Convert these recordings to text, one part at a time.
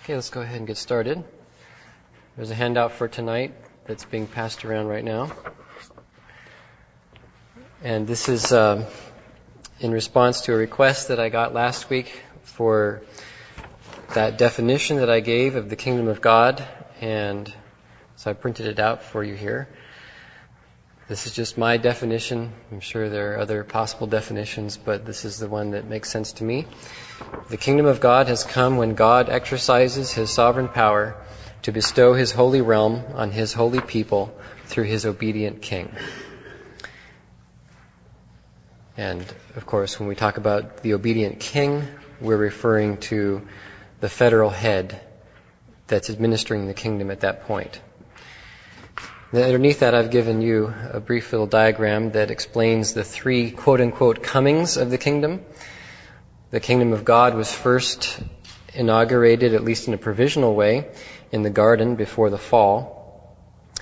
Okay, let's go ahead and get started. There's a handout for tonight that's being passed around right now. And this is in response to a request that I got last week for that definition that I gave of the kingdom of God. And so I printed it out for you here. This is just my definition. I'm sure there are other possible definitions, but this is the one that makes sense to me. The kingdom of God has come when God exercises His sovereign power to bestow His holy realm on His holy people through His obedient king. And, of course, when we talk about the obedient king, we're referring to the federal head that's administering the kingdom at that point. Then underneath that, I've given you a brief little diagram that explains the three quote-unquote comings of the kingdom. The kingdom of God was first inaugurated, at least in a provisional way, in the garden before the fall.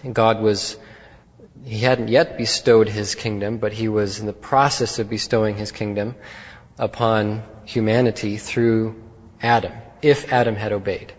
He hadn't yet bestowed His kingdom, but He was in the process of bestowing His kingdom upon humanity through Adam, if Adam had obeyed.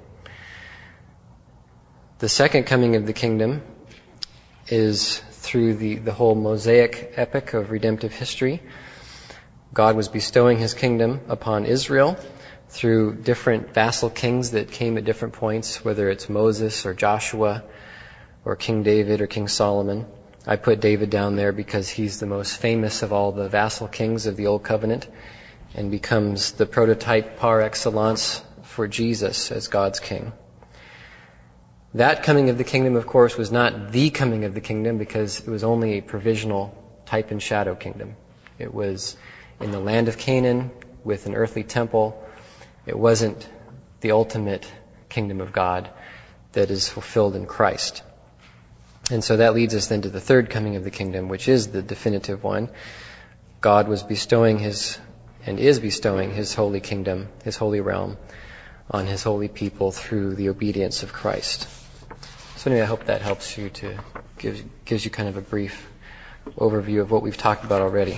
The second coming of the kingdom is through the whole Mosaic epic of redemptive history. God was bestowing His kingdom upon Israel through different vassal kings that came at different points, whether it's Moses or Joshua or King David or King Solomon. I put David down there because he's the most famous of all the vassal kings of the Old Covenant and becomes the prototype par excellence for Jesus as God's king. That coming of the kingdom, of course, was not the coming of the kingdom because it was only a provisional type and shadow kingdom. It was in the land of Canaan with an earthly temple. It wasn't the ultimate kingdom of God that is fulfilled in Christ. And so that leads us then to the third coming of the kingdom, which is the definitive one. God was bestowing is bestowing His holy kingdom, His holy realm, on His holy people through the obedience of Christ. So anyway, I hope that helps you gives you kind of a brief overview of what we've talked about already.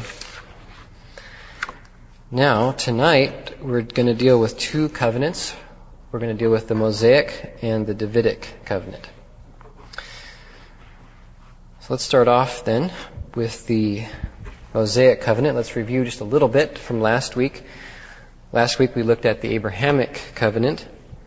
Now, tonight, we're going to deal with two covenants. We're going to deal with the Mosaic and the Davidic covenant. So let's start off then with the Mosaic covenant. Let's review just a little bit from last week. Last week we looked at the Abrahamic covenant.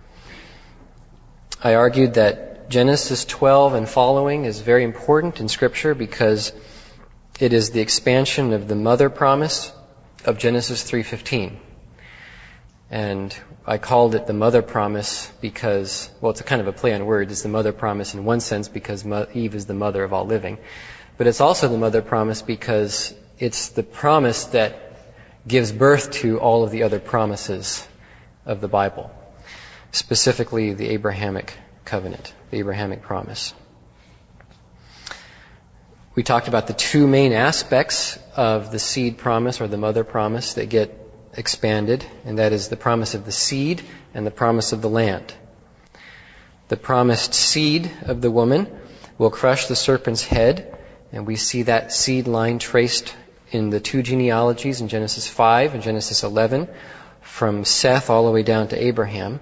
I argued that Genesis 12 and following is very important in Scripture because it is the expansion of the mother promise of Genesis 3:15. And I called it the mother promise because, well, it's a kind of a play on words. It's the mother promise in one sense because Eve is the mother of all living. But it's also the mother promise because it's the promise that gives birth to all of the other promises of the Bible, specifically the Abrahamic covenant, the Abrahamic promise. We talked about the two main aspects of the seed promise or the mother promise that get expanded, and that is the promise of the seed and the promise of the land. The promised seed of the woman will crush the serpent's head, and we see that seed line traced in the two genealogies in Genesis 5 and Genesis 11, from Seth all the way down to Abraham.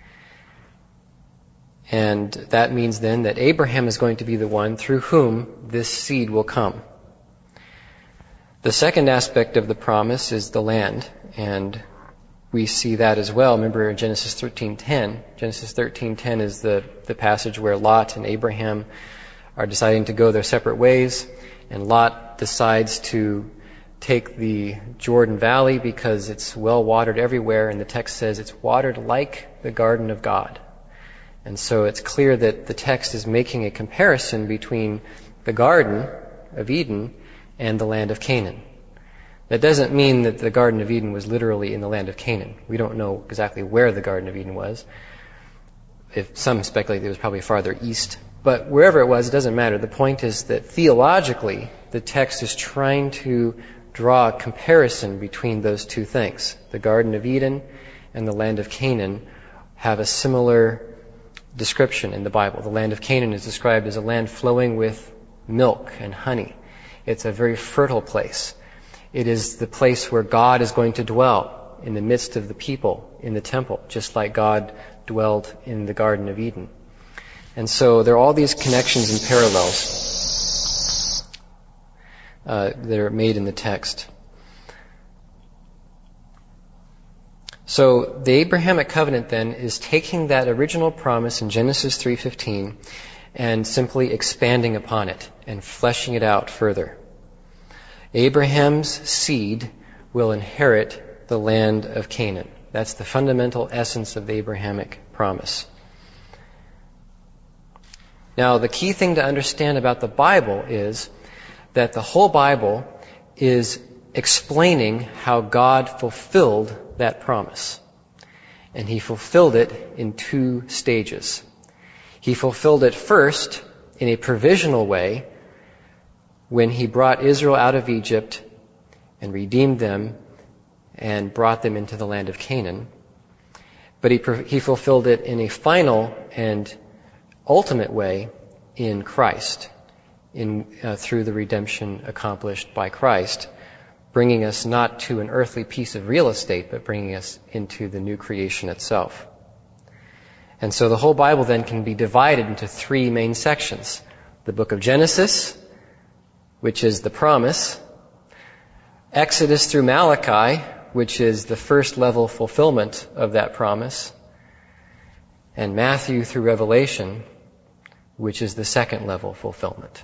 And that means then that Abraham is going to be the one through whom this seed will come. The second aspect of the promise is the land, and we see that as well. Remember in Genesis 13:10. Genesis 13:10 is the passage where Lot and Abraham are deciding to go their separate ways, and Lot decides to take the Jordan Valley because it's well watered everywhere, and the text says it's watered like the garden of God. And so it's clear that the text is making a comparison between the Garden of Eden and the land of Canaan. That doesn't mean that the Garden of Eden was literally in the land of Canaan. We don't know exactly where the Garden of Eden was. If some speculate it was probably farther east. But wherever it was, it doesn't matter. The point is that theologically, the text is trying to draw a comparison between those two things. The Garden of Eden and the land of Canaan have a similar description in the Bible. The land of Canaan is described as a land flowing with milk and honey. It's a very fertile place. It is the place where God is going to dwell. in the midst of the people in the temple, just like God dwelled in the Garden of Eden. And so there are all these connections and parallels that are made in the text. So the Abrahamic covenant then is taking that original promise in Genesis 3:15 and simply expanding upon it and fleshing it out further. Abraham's seed will inherit the land of Canaan. That's the fundamental essence of the Abrahamic promise. Now, the key thing to understand about the Bible is that the whole Bible is explaining how God fulfilled that promise. And He fulfilled it in 2 stages. He fulfilled it first in a provisional way when He brought Israel out of Egypt and redeemed them and brought them into the land of Canaan. But He fulfilled it in a final and ultimate way in Christ, through the redemption accomplished by Christ, bringing us not to an earthly piece of real estate, but bringing us into the new creation itself. And so the whole Bible then can be divided into 3 main sections. The book of Genesis, which is the promise, Exodus through Malachi, which is the first level fulfillment of that promise, and Matthew through Revelation, which is the second level fulfillment.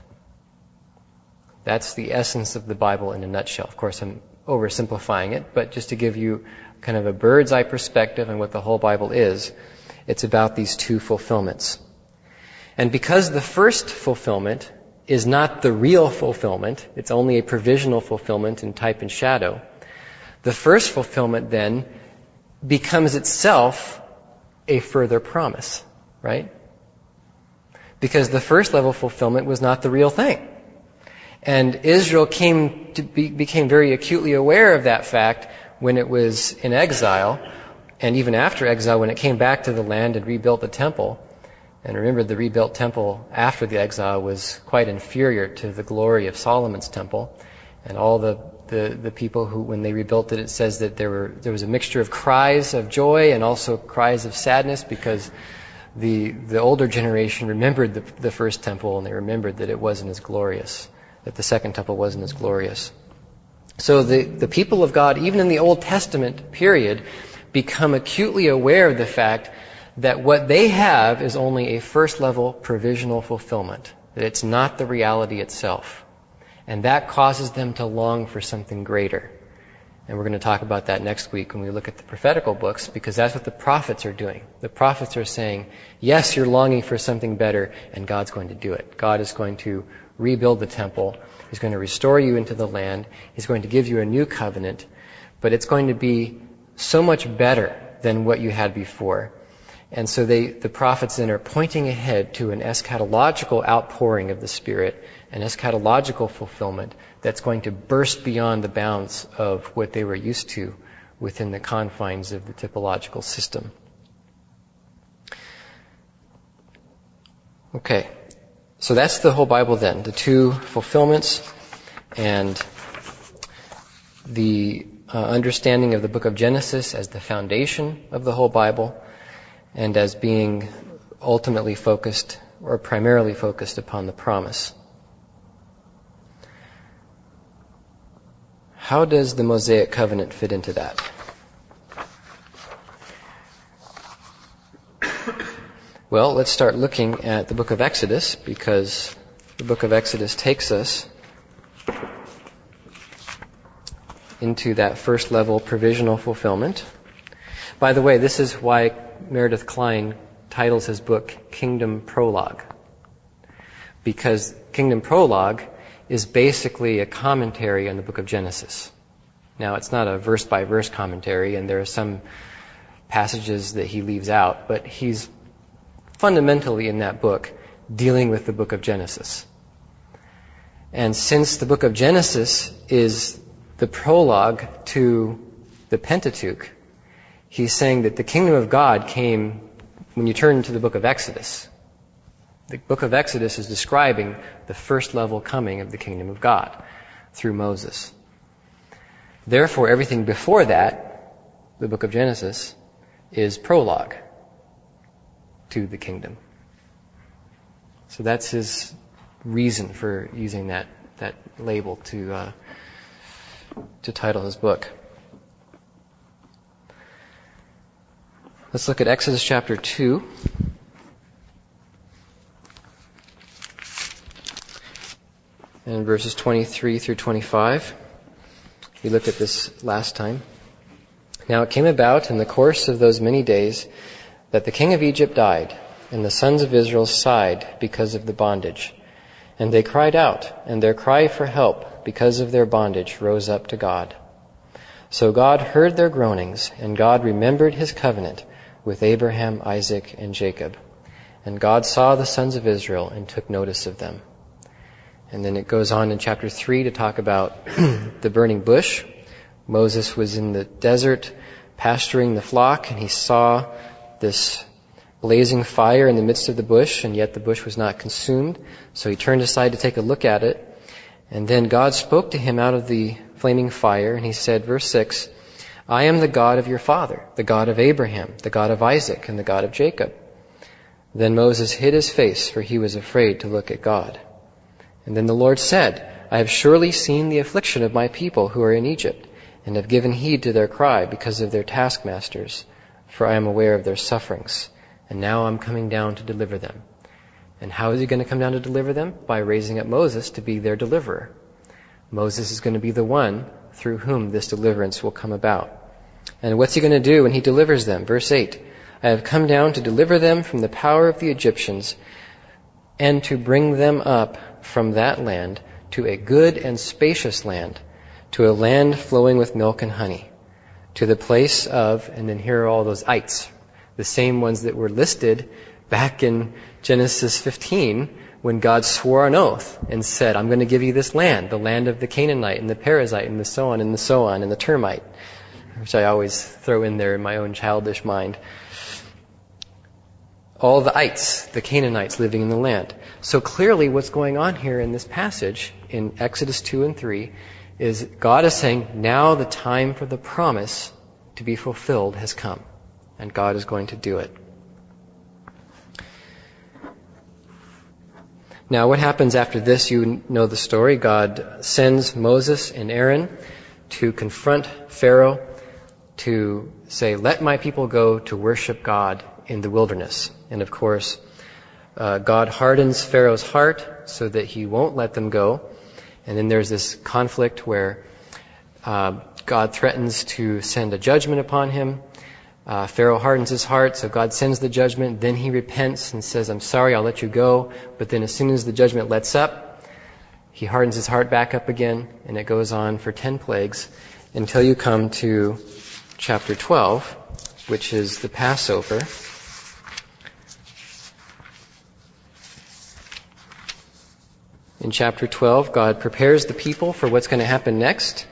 That's the essence of the Bible in a nutshell. Of course, I'm oversimplifying it, but just to give you kind of a bird's eye perspective on what the whole Bible is, it's about these 2 fulfillments. And because the first fulfillment is not the real fulfillment, it's only a provisional fulfillment in type and shadow, the first fulfillment then becomes itself a further promise, right? Because the first level fulfillment was not the real thing. And Israel became very acutely aware of that fact when it was in exile, and even after exile when it came back to the land and rebuilt the temple. And remember, the rebuilt temple after the exile was quite inferior to the glory of Solomon's temple. And all the people who, when they rebuilt it, it says that there was a mixture of cries of joy and also cries of sadness, because the older generation remembered the first temple, and they remembered that it wasn't as glorious, that the second temple wasn't as glorious. So the people of God, even in the Old Testament period, become acutely aware of the fact that what they have is only a first level provisional fulfillment, that it's not the reality itself. And that causes them to long for something greater. And we're going to talk about that next week when we look at the prophetical books, because that's what the prophets are doing. The prophets are saying, yes, you're longing for something better, and God's going to do it. God is going to rebuild the temple. He's going to restore you into the land. He's going to give you a new covenant. But it's going to be so much better than what you had before. And so the prophets then are pointing ahead to an eschatological outpouring of the Spirit, an eschatological fulfillment that's going to burst beyond the bounds of what they were used to within the confines of the typological system. Okay, so that's the whole Bible then, the 2 fulfillments and the understanding of the book of Genesis as the foundation of the whole Bible, and as being ultimately focused or primarily focused upon the promise. How does the Mosaic covenant fit into that? Well, let's start looking at the book of Exodus, because the book of Exodus takes us into that first level provisional fulfillment. By the way, this is why Meredith Kline titles his book Kingdom Prologue, because Kingdom Prologue is basically a commentary on the book of Genesis. Now, it's not a verse-by-verse commentary, and there are some passages that he leaves out, but he's fundamentally in that book dealing with the book of Genesis. And since the book of Genesis is the prologue to the Pentateuch, he's saying that the kingdom of God came when you turn to the book of Exodus. The book of Exodus is describing the first level coming of the kingdom of God through Moses. Therefore, everything before that the book of Genesis, is prologue to the kingdom. So that's his reason for using that label to title his book. Let's look at Exodus chapter 2. And verses 23 through 25. We looked at this last time. Now it came about in the course of those many days that the king of Egypt died, and the sons of Israel sighed because of the bondage. And they cried out, and their cry for help because of their bondage rose up to God. So God heard their groanings, and God remembered his covenant with Abraham, Isaac, and Jacob. And God saw the sons of Israel and took notice of them. And then it goes on in chapter 3 to talk about the burning bush. Moses was in the desert pasturing the flock, and he saw this blazing fire in the midst of the bush, and yet the bush was not consumed. So he turned aside to take a look at it. And then God spoke to him out of the flaming fire, and he said, verse 6, I am the God of your father, the God of Abraham, the God of Isaac, and the God of Jacob. Then Moses hid his face, for he was afraid to look at God. And then the Lord said, I have surely seen the affliction of my people who are in Egypt, and have given heed to their cry because of their taskmasters, for I am aware of their sufferings. And now I'm coming down to deliver them. And how is he going to come down to deliver them? By raising up Moses to be their deliverer. Moses is going to be the one through whom this deliverance will come about. And what's he going to do when he delivers them? Verse 8, I have come down to deliver them from the power of the Egyptians, and to bring them up from that land to a good and spacious land, to a land flowing with milk and honey, to the place of, and then here are all those ites, the same ones that were listed back in Genesis 15 when God swore an oath and said, I'm going to give you this land, the land of the Canaanite and the Perizzite and the so on and the so on and the termite, which I always throw in there in my own childish mind. All the ites, the Canaanites living in the land. So clearly what's going on here in this passage in Exodus 2 and 3 is God is saying, now the time for the promise to be fulfilled has come. And God is going to do it. Now what happens after this? You know the story. God sends Moses and Aaron to confront Pharaoh, to say, let my people go to worship God in the wilderness. And of course, God hardens Pharaoh's heart so that he won't let them go. And then there's this conflict where God threatens to send a judgment upon him. Pharaoh hardens his heart, so God sends the judgment. Then he repents and says, I'm sorry, I'll let you go. But then as soon as the judgment lets up, he hardens his heart back up again, and it goes on for 10 plagues until you come to chapter 12, which is the Passover. In chapter 12, God prepares the people for what's going to happen next.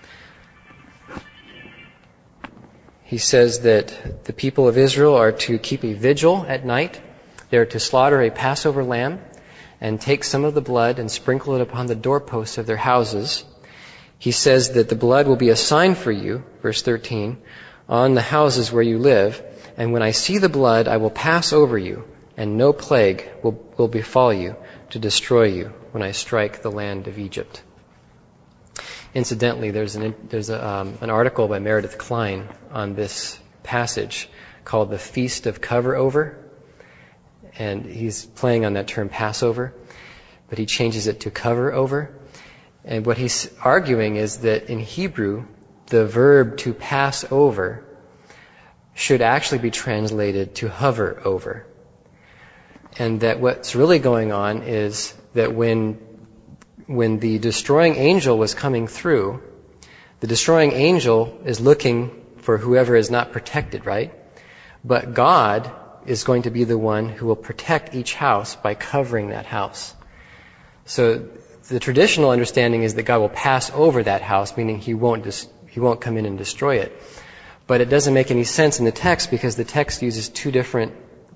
He says that the people of Israel are to keep a vigil at night. They are to slaughter a Passover lamb and take some of the blood and sprinkle it upon the doorposts of their houses. He says that the blood will be a sign for you, verse 13, on the houses where you live. And when I see the blood, I will pass over you, and no plague will befall you to destroy you when I strike the land of Egypt. Incidentally, there's an article by Meredith Kline on this passage called The Feast of Cover-Over. And he's playing on that term Passover, but he changes it to cover-over. And what he's arguing is that in Hebrew, the verb to pass over should actually be translated to hover over. And that what's really going on is that when the destroying angel was coming through, the destroying angel is looking for whoever is not protected, right? But God is going to be the one who will protect each house by covering that house. So the traditional understanding is that God will pass over that house, meaning he won't come in and destroy it. But it doesn't make any sense in the text because the text uses two different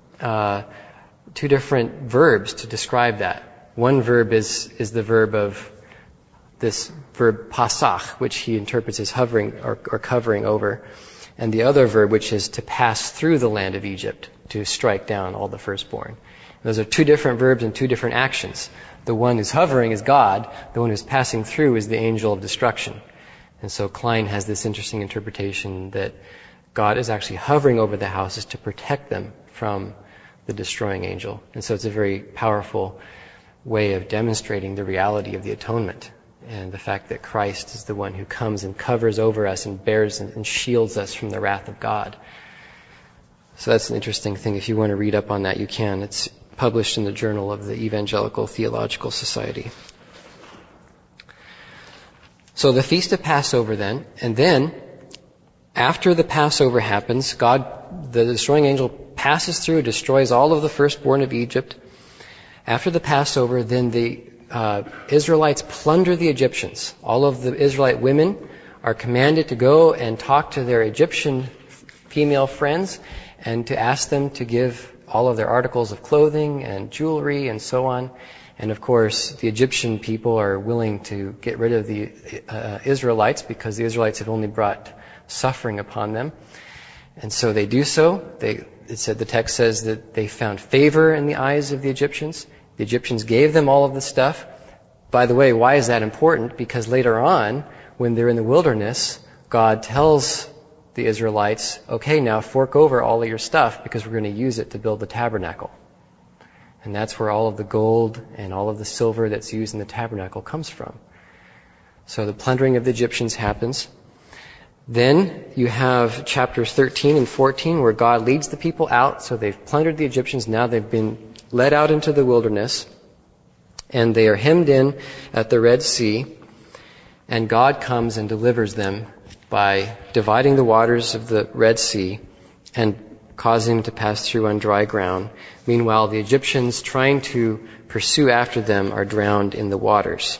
verbs to describe that. One verb is the verb of this verb pasach, which he interprets as hovering or covering over. and the other verb, which is to pass through the land of Egypt, to strike down all the firstborn. Those are two different verbs and two different actions. The one who's hovering is God. The one who's passing through is the angel of destruction. And so Klein has this interesting interpretation that God is actually hovering over the houses to protect them from the destroying angel. And so it's a very powerful way of demonstrating the reality of the atonement and the fact that Christ is the one who comes and covers over us and bears and shields us from the wrath of God. So that's an interesting thing. If you want to read up on that, you can. It's published in the Journal of the Evangelical Theological Society. So the Feast of Passover then, and then after the Passover happens, God, the destroying angel, passes through, destroys all of the firstborn of Egypt. After the Passover, then the Israelites plunder the Egyptians. All of the Israelite women are commanded to go and talk to their Egyptian female friends and to ask them to give all of their articles of clothing and jewelry and so on. And of course, the Egyptian people are willing to get rid of the Israelites because the Israelites have only brought suffering upon them. And so they do so. The text says that they found favor in the eyes of the Egyptians. The Egyptians gave them all of the stuff. By the way, why is that important? Because later on, when they're in the wilderness, God tells the Israelites, okay, now fork over all of your stuff because we're going to use it to build the tabernacle. And that's where all of the gold and all of the silver that's used in the tabernacle comes from. So the plundering of the Egyptians happens. Then you have chapters 13 and 14 where God leads the people out. So they've plundered the Egyptians. Now they've been led out into the wilderness. And they are hemmed in at the Red Sea. And God comes and delivers them by dividing the waters of the Red Sea and causing them to pass through on dry ground. Meanwhile, the Egyptians trying to pursue after them are drowned in the waters.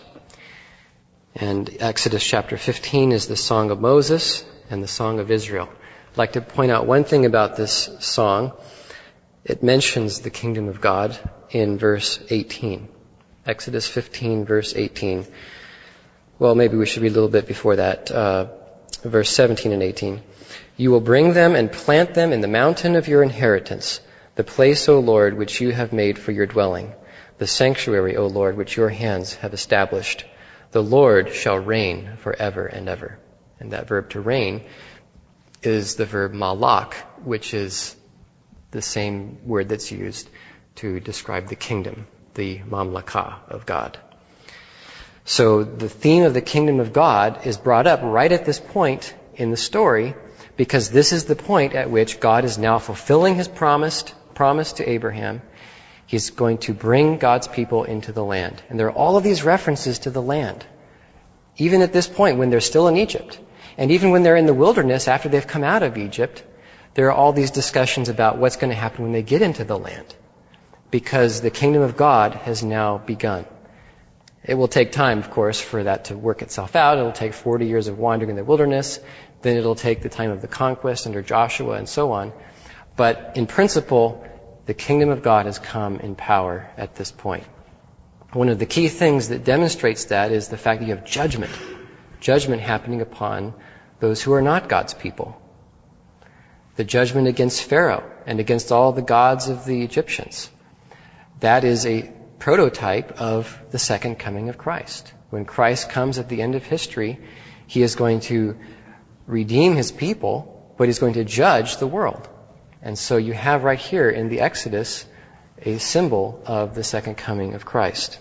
And Exodus chapter 15 is the Song of Moses and the Song of Israel. I'd like to point out one thing about this song. It mentions the kingdom of God in verse 18. Exodus 15, verse 18. Well, maybe we should read a little bit before that. Verse 17 and 18. You will bring them and plant them in the mountain of your inheritance, the place, O Lord, which you have made for your dwelling, the sanctuary, O Lord, which your hands have established. The Lord shall reign forever and ever. And that verb to reign is the verb malak, which is the same word that's used to describe the kingdom, the mamlakah of God. So the theme of the kingdom of God is brought up right at this point in the story because this is the point at which God is now fulfilling his promise to Abraham. He's going to bring God's people into the land. And there are all of these references to the land. Even at this point when they're still in Egypt. And even when they're in the wilderness after they've come out of Egypt, there are all these discussions about what's going to happen when they get into the land. Because the kingdom of God has now begun. It will take time, of course, for that to work itself out. It'll take 40 years of wandering in the wilderness. Then it'll take the time of the conquest under Joshua and so on. But in principle, the kingdom of God has come in power at this point. One of the key things that demonstrates that is the fact that you have judgment happening upon those who are not God's people. The judgment against Pharaoh and against all the gods of the Egyptians. That is a prototype of the second coming of Christ. When Christ comes at the end of history, he is going to redeem his people, but he's going to judge the world. And so you have right here in the Exodus a symbol of the second coming of Christ.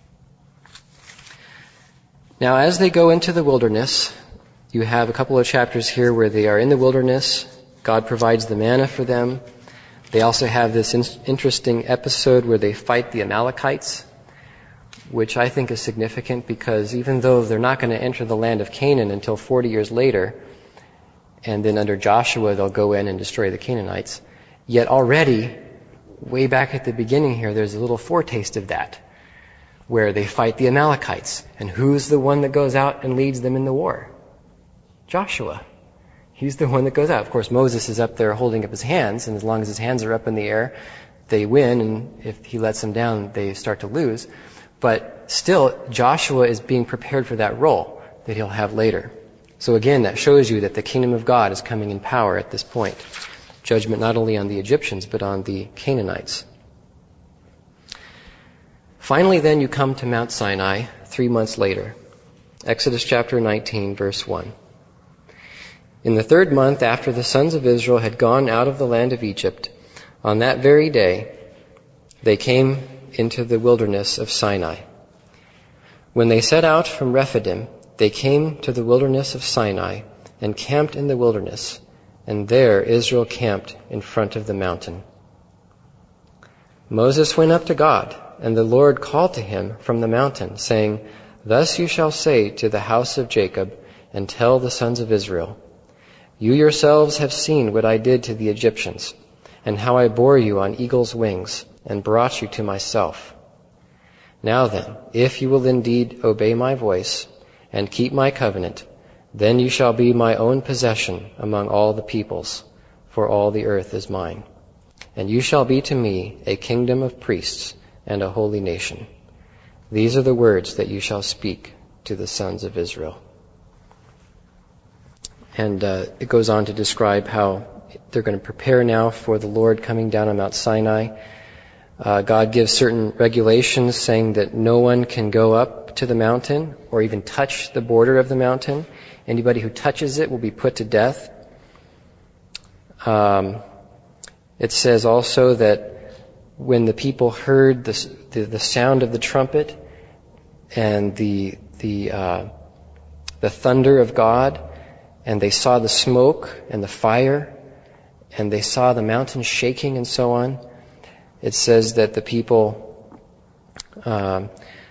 Now, as they go into the wilderness, you have a couple of chapters here where they are in the wilderness. God provides the manna for them. They also have this interesting episode where they fight the Amalekites, which I think is significant because even though they're not going to enter the land of Canaan until 40 years later, and then under Joshua they'll go in and destroy the Canaanites, yet already, way back at the beginning here, there's a little foretaste of that, where they fight the Amalekites. And who's the one that goes out and leads them in the war? Joshua. He's the one that goes out. Of course, Moses is up there holding up his hands, and as long as his hands are up in the air, they win, and if he lets them down, they start to lose. But still, Joshua is being prepared for that role that he'll have later. So again, that shows you that the kingdom of God is coming in power at this point. Judgment not only on the Egyptians, but on the Canaanites. Finally, then, you come to Mount Sinai 3 months later. Exodus chapter 19, verse 1. In the 3rd month after the sons of Israel had gone out of the land of Egypt, on that very day, they came into the wilderness of Sinai. When they set out from Rephidim, they came to the wilderness of Sinai and camped in the wilderness, and there Israel camped in front of the mountain. Moses went up to God, and the Lord called to him from the mountain, saying, Thus you shall say to the house of Jacob, and tell the sons of Israel, You yourselves have seen what I did to the Egyptians, and how I bore you on eagle's wings, and brought you to myself. Now then, if you will indeed obey my voice, and keep my covenant, then you shall be my own possession among all the peoples, for all the earth is mine. And you shall be to me a kingdom of priests and a holy nation. These are the words that you shall speak to the sons of Israel. And it goes on to describe how they're going to prepare now for the Lord coming down on Mount Sinai. God gives certain regulations saying that no one can go up to the mountain or even touch the border of the mountain. Anybody who touches it will be put to death. It says also that when the people heard the sound of the trumpet and the thunder of God, and they saw the smoke and the fire, and they saw the mountain shaking and so on, it says that the people it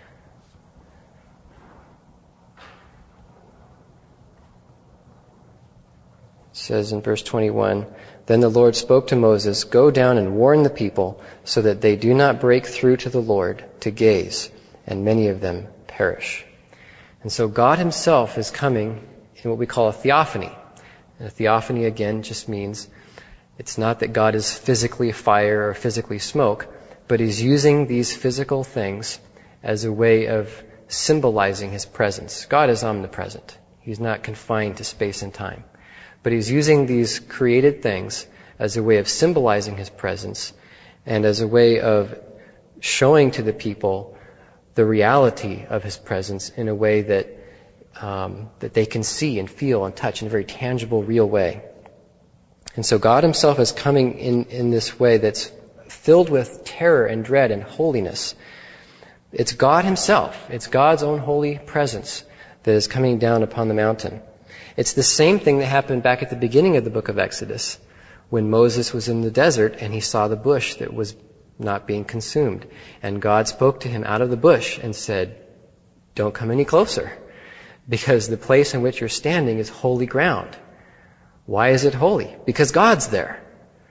says in verse 21, Then the Lord spoke to Moses, Go down and warn the people, so that they do not break through to the Lord to gaze, and many of them perish. And so God himself is coming in what we call a theophany. And a theophany, again, just means it's not that God is physically fire or physically smoke, but he's using these physical things as a way of symbolizing his presence. God is omnipresent. He's not confined to space and time. But he's using these created things as a way of symbolizing his presence and as a way of showing to the people the reality of his presence in a way that they can see and feel and touch in a very tangible, real way. And so God himself is coming in this way that's filled with terror and dread and holiness. It's God himself. It's God's own holy presence that is coming down upon the mountain. It's the same thing that happened back at the beginning of the book of Exodus when Moses was in the desert and he saw the bush that was not being consumed. And God spoke to him out of the bush and said, Don't come any closer, because the place in which you're standing is holy ground. Why is it holy? Because God's there.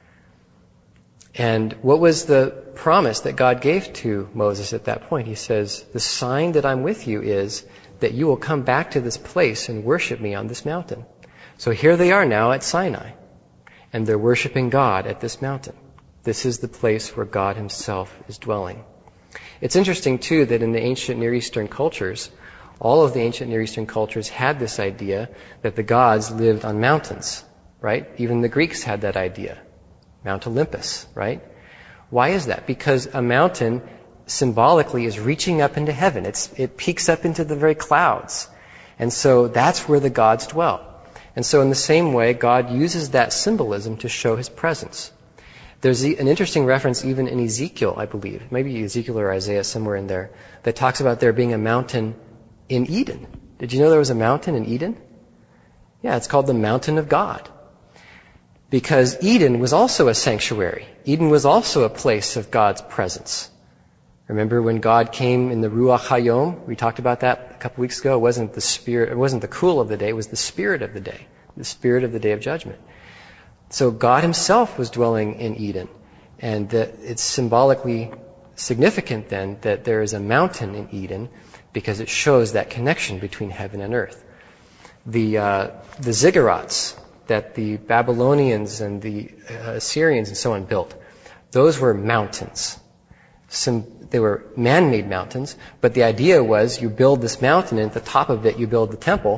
And what was the promise that God gave to Moses at that point? He says, The sign that I'm with you is that you will come back to this place and worship me on this mountain. So here they are now at Sinai, and they're worshiping God at this mountain. This is the place where God himself is dwelling. It's interesting, too, that in the ancient Near Eastern cultures, all of the ancient Near Eastern cultures had this idea that the gods lived on mountains, right? Even the Greeks had that idea. Mount Olympus, right? Why is that? Because a mountain symbolically is reaching up into heaven. It peaks up into the very clouds. And so that's where the gods dwell. And so in the same way, God uses that symbolism to show his presence. There's an interesting reference even in Ezekiel, I believe, maybe Ezekiel or Isaiah, somewhere in there, that talks about there being a mountain in Eden. Did you know there was a mountain in Eden? Yeah, it's called the Mountain of God. Because Eden was also a sanctuary. Eden was also a place of God's presence. Remember when God came in the Ruach HaYom? We talked about that a couple weeks ago. It wasn't the cool of the day, it was the spirit of the day. The spirit of the day of judgment. So God himself was dwelling in Eden. And that it's symbolically significant then that there is a mountain in Eden, because it shows that connection between heaven and earth. The ziggurats that the Babylonians and the Assyrians and so on built, those were mountains. They were man-made mountains, but the idea was you build this mountain and at the top of it you build the temple,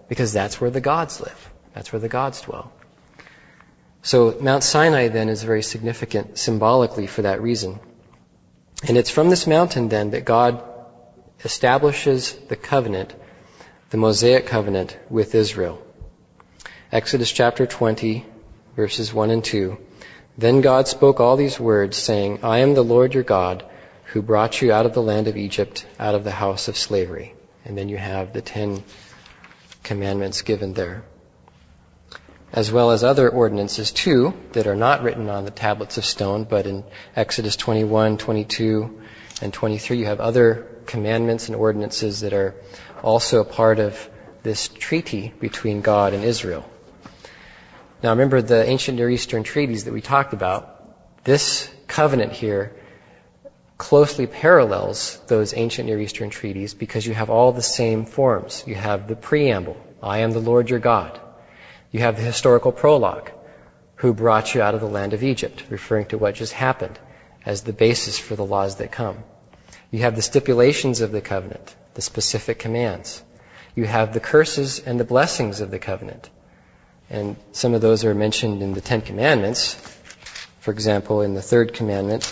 because that's where the gods live. That's where the gods dwell. So Mount Sinai then is very significant symbolically for that reason. And it's from this mountain then that God establishes the covenant, the Mosaic covenant with Israel. Exodus chapter 20, verses 1 and 2. Then God spoke all these words, saying, I am the Lord your God, who brought you out of the land of Egypt, out of the house of slavery. And then you have the 10 commandments given there, as well as other ordinances too that are not written on the tablets of stone, but in Exodus 21, 22, and 23 you have other commandments and ordinances that are also a part of this treaty between God and Israel. Now remember the ancient Near Eastern treaties that we talked about. This covenant here closely parallels those ancient Near Eastern treaties because you have all the same forms. You have the preamble, I am the Lord your God. You have the historical prologue, who brought you out of the land of Egypt, referring to what just happened as the basis for the laws that come. You have the stipulations of the covenant, the specific commands. You have the curses and the blessings of the covenant. And some of those are mentioned in the 10 Commandments. For example, in the 3rd commandment,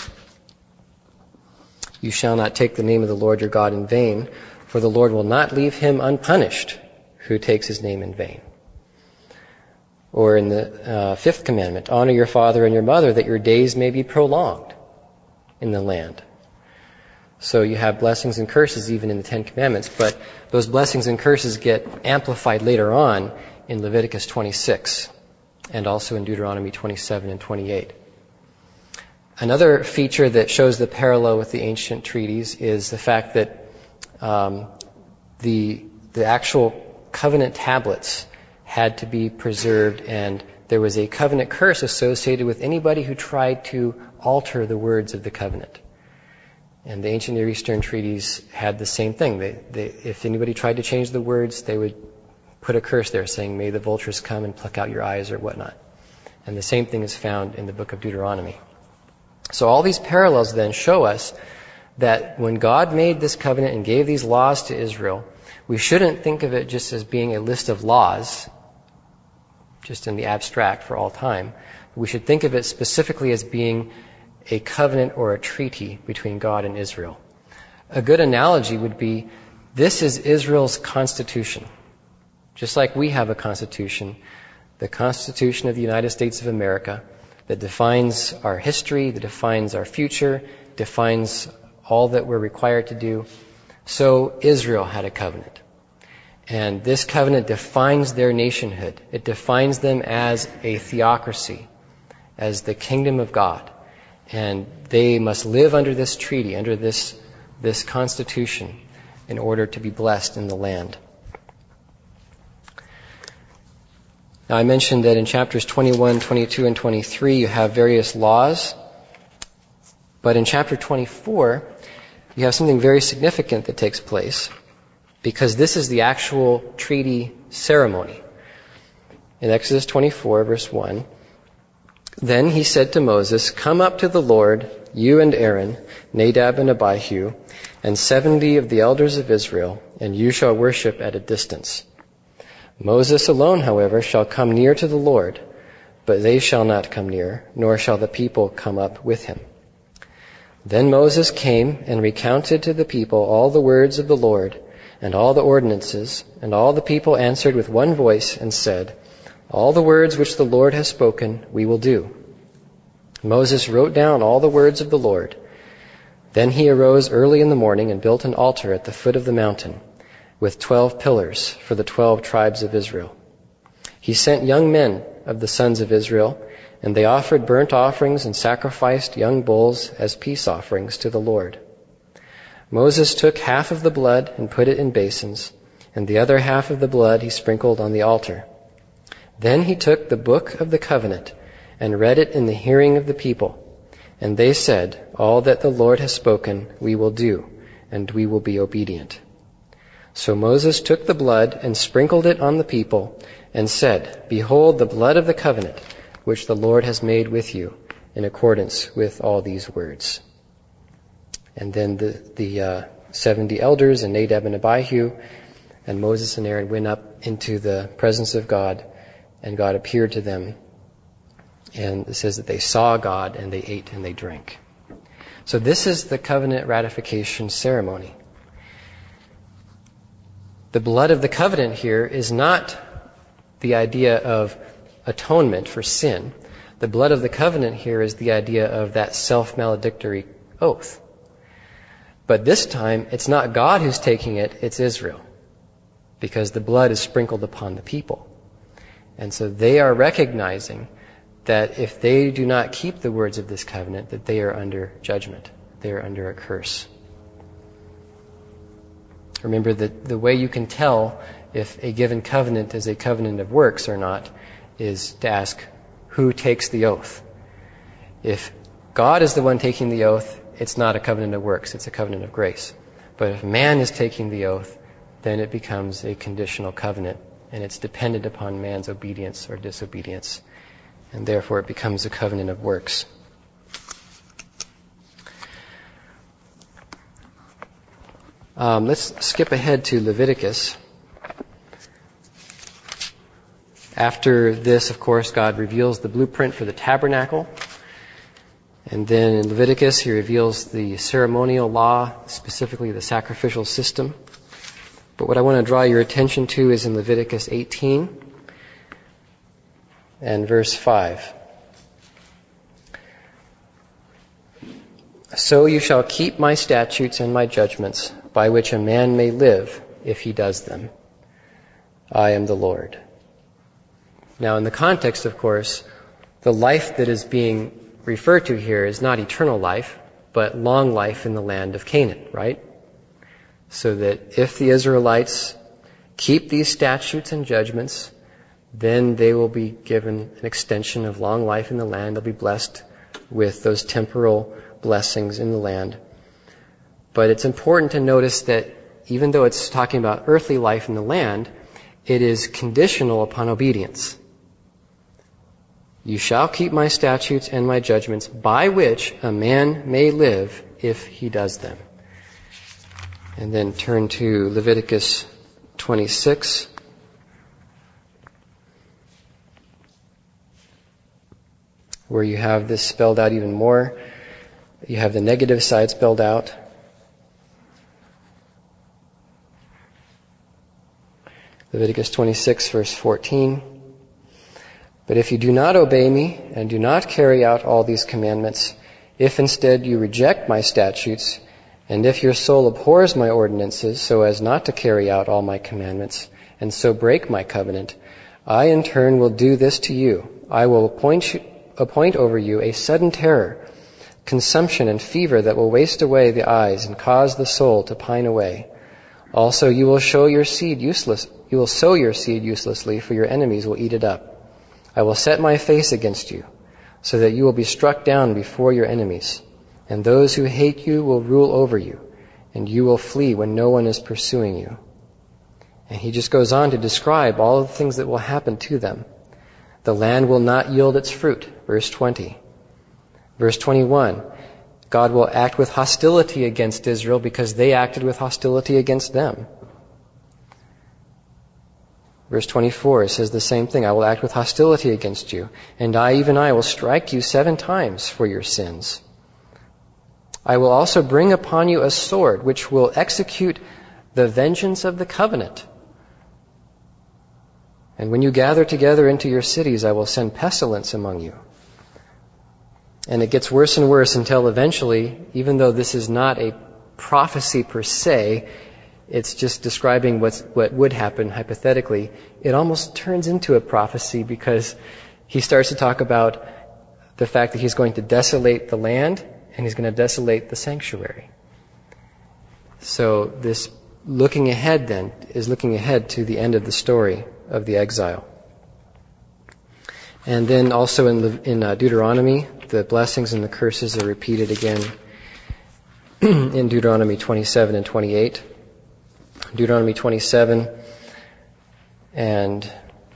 you shall not take the name of the Lord your God in vain, for the Lord will not leave him unpunished who takes his name in vain. Or in the 5th commandment, honor your father and your mother that your days may be prolonged in the land. So you have blessings and curses even in the 10 commandments, but those blessings and curses get amplified later on in Leviticus 26 and also in Deuteronomy 27 and 28. Another feature that shows the parallel with the ancient treaties is the fact that the actual covenant tablets had to be preserved, and there was a covenant curse associated with anybody who tried to alter the words of the covenant. And the ancient Near Eastern treaties had the same thing. If anybody tried to change the words, they would put a curse there saying, may the vultures come and pluck out your eyes or whatnot. And the same thing is found in the book of Deuteronomy. So all these parallels then show us that when God made this covenant and gave these laws to Israel, we shouldn't think of it just as being a list of laws, just in the abstract for all time. We should think of it specifically as being a covenant or a treaty between God and Israel. A good analogy would be, this is Israel's constitution. Just like we have a constitution, the Constitution of the United States of America, that defines our history, that defines our future, defines all that we're required to do. So Israel had a covenant. And this covenant defines their nationhood. It defines them as a theocracy, as the kingdom of God. And they must live under this treaty, under this constitution, in order to be blessed in the land. Now I mentioned that in chapters 21, 22, and 23 you have various laws. But in chapter 24, you have something very significant that takes place, because this is the actual treaty ceremony. In Exodus 24, verse 1, then he said to Moses, come up to the Lord, you and Aaron, Nadab and Abihu, and 70 of the elders of Israel, and you shall worship at a distance. Moses alone, however, shall come near to the Lord, but they shall not come near, nor shall the people come up with him. Then Moses came and recounted to the people all the words of the Lord, and all the ordinances, and all the people answered with one voice and said, all the words which the Lord has spoken we will do. Moses wrote down all the words of the Lord. Then he arose early in the morning and built an altar at the foot of the mountain, with 12 pillars for the 12 tribes of Israel. He sent young men of the sons of Israel, and they offered burnt offerings and sacrificed young bulls as peace offerings to the Lord. Moses took half of the blood and put it in basins, and the other half of the blood he sprinkled on the altar. Then he took the book of the covenant and read it in the hearing of the people. And they said, all that the Lord has spoken we will do, and we will be obedient. So Moses took the blood and sprinkled it on the people and said, behold the blood of the covenant, which the Lord has made with you, in accordance with all these words. And then the 70 elders and Nadab and Abihu And Moses and Aaron went up into the presence of God, and God appeared to them. And it says that they saw God, and they ate and they drank. So this is the covenant ratification ceremony. The blood of the covenant here is not the idea of atonement for sin. The blood of the covenant here is the idea of that self-maledictory oath. But this time, it's not God who's taking it, it's Israel. Because the blood is sprinkled upon the people. And so they are recognizing that if they do not keep the words of this covenant, that they are under judgment. They are under a curse. Remember that the way you can tell if a given covenant is a covenant of works or not is to ask who takes the oath. If God is the one taking the oath, it's not a covenant of works, it's a covenant of grace. But if man is taking the oath, then it becomes a conditional covenant, and it's dependent upon man's obedience or disobedience, and therefore it becomes a covenant of works. Let's skip ahead to Leviticus. After this, of course, God reveals the blueprint for the tabernacle. And then in Leviticus, he reveals the ceremonial law, specifically the sacrificial system. But what I want to draw your attention to is in Leviticus 18 and verse 5. So you shall keep my statutes and my judgments, by which a man may live if he does them. I am the Lord. Now, in the context, of course, the life that is being referred to here is not eternal life, but long life in the land of Canaan, right? So that if the Israelites keep these statutes and judgments, then they will be given an extension of long life in the land. They'll be blessed with those temporal blessings in the land. But it's important to notice that even though it's talking about earthly life in the land, it is conditional upon obedience. You shall keep my statutes and my judgments, by which a man may live if he does them. And then turn to Leviticus 26. Where you have this spelled out even more. You have the negative side spelled out. Leviticus 26, verse 14. But if you do not obey me and do not carry out all these commandments, if instead you reject my statutes, and if your soul abhors my ordinances so as not to carry out all my commandments, and so break my covenant, I in turn will do this to you. I will appoint over you a sudden terror, consumption and fever that will waste away the eyes and cause the soul to pine away. Also you will sow your seed uselessly, for your enemies will eat it up. I will set my face against you, so that you will be struck down before your enemies, and those who hate you will rule over you, and you will flee when no one is pursuing you. And he just goes on to describe all of the things that will happen to them. The land will not yield its fruit, verse 20. Verse 21, God will act with hostility against Israel because they acted with hostility against them. Verse 24 says the same thing. I will act with hostility against you, and I will strike you 7 times for your sins. I will also bring upon you a sword which will execute the vengeance of the covenant. And when you gather together into your cities, I will send pestilence among you. And it gets worse and worse until eventually, even though this is not a prophecy per se, it's just describing what would happen hypothetically, it almost turns into a prophecy because he starts to talk about the fact that he's going to desolate the land and he's going to desolate the sanctuary. So this looking ahead then is looking ahead to the end of the story of the exile. And then also in Deuteronomy, the blessings and the curses are repeated again in Deuteronomy 27 and 28. Deuteronomy 27 and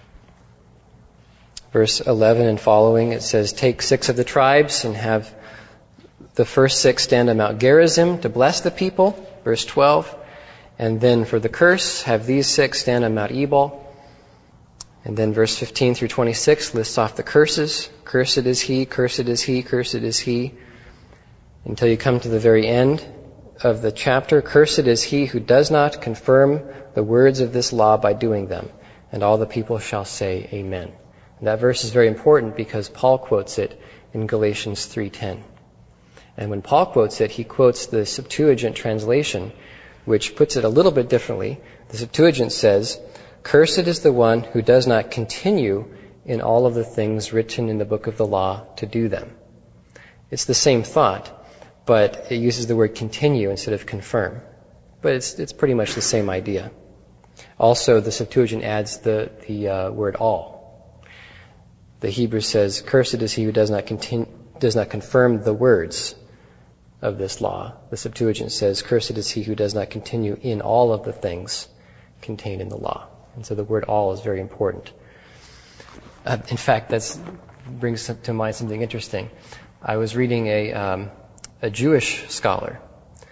verse 11 and following, it says, take 6 of the tribes and have the first 6 stand on Mount Gerizim to bless the people. Verse 12. And then for the curse, have these 6 stand on Mount Ebal. And then verse 15 through 26 lists off the curses. Cursed is he, cursed is he, cursed is he. Until you come to the very end of the chapter. Cursed is he who does not confirm the words of this law by doing them. And all the people shall say amen. And that verse is very important because Paul quotes it in Galatians 3:10. And when Paul quotes it, he quotes the Septuagint translation, which puts it a little bit differently. The Septuagint says, "Cursed is the one who does not continue in all of the things written in the book of the law to do them." It's the same thought, but it uses the word continue instead of confirm. But it's pretty much the same idea. Also, the Septuagint adds the word all. The Hebrew says, "Cursed is he who does not confirm the words of this law." The Septuagint says, "Cursed is he who does not continue in all of the things contained in the law." And so the word all is very important. In fact, that brings to mind something interesting. I was reading a Jewish scholar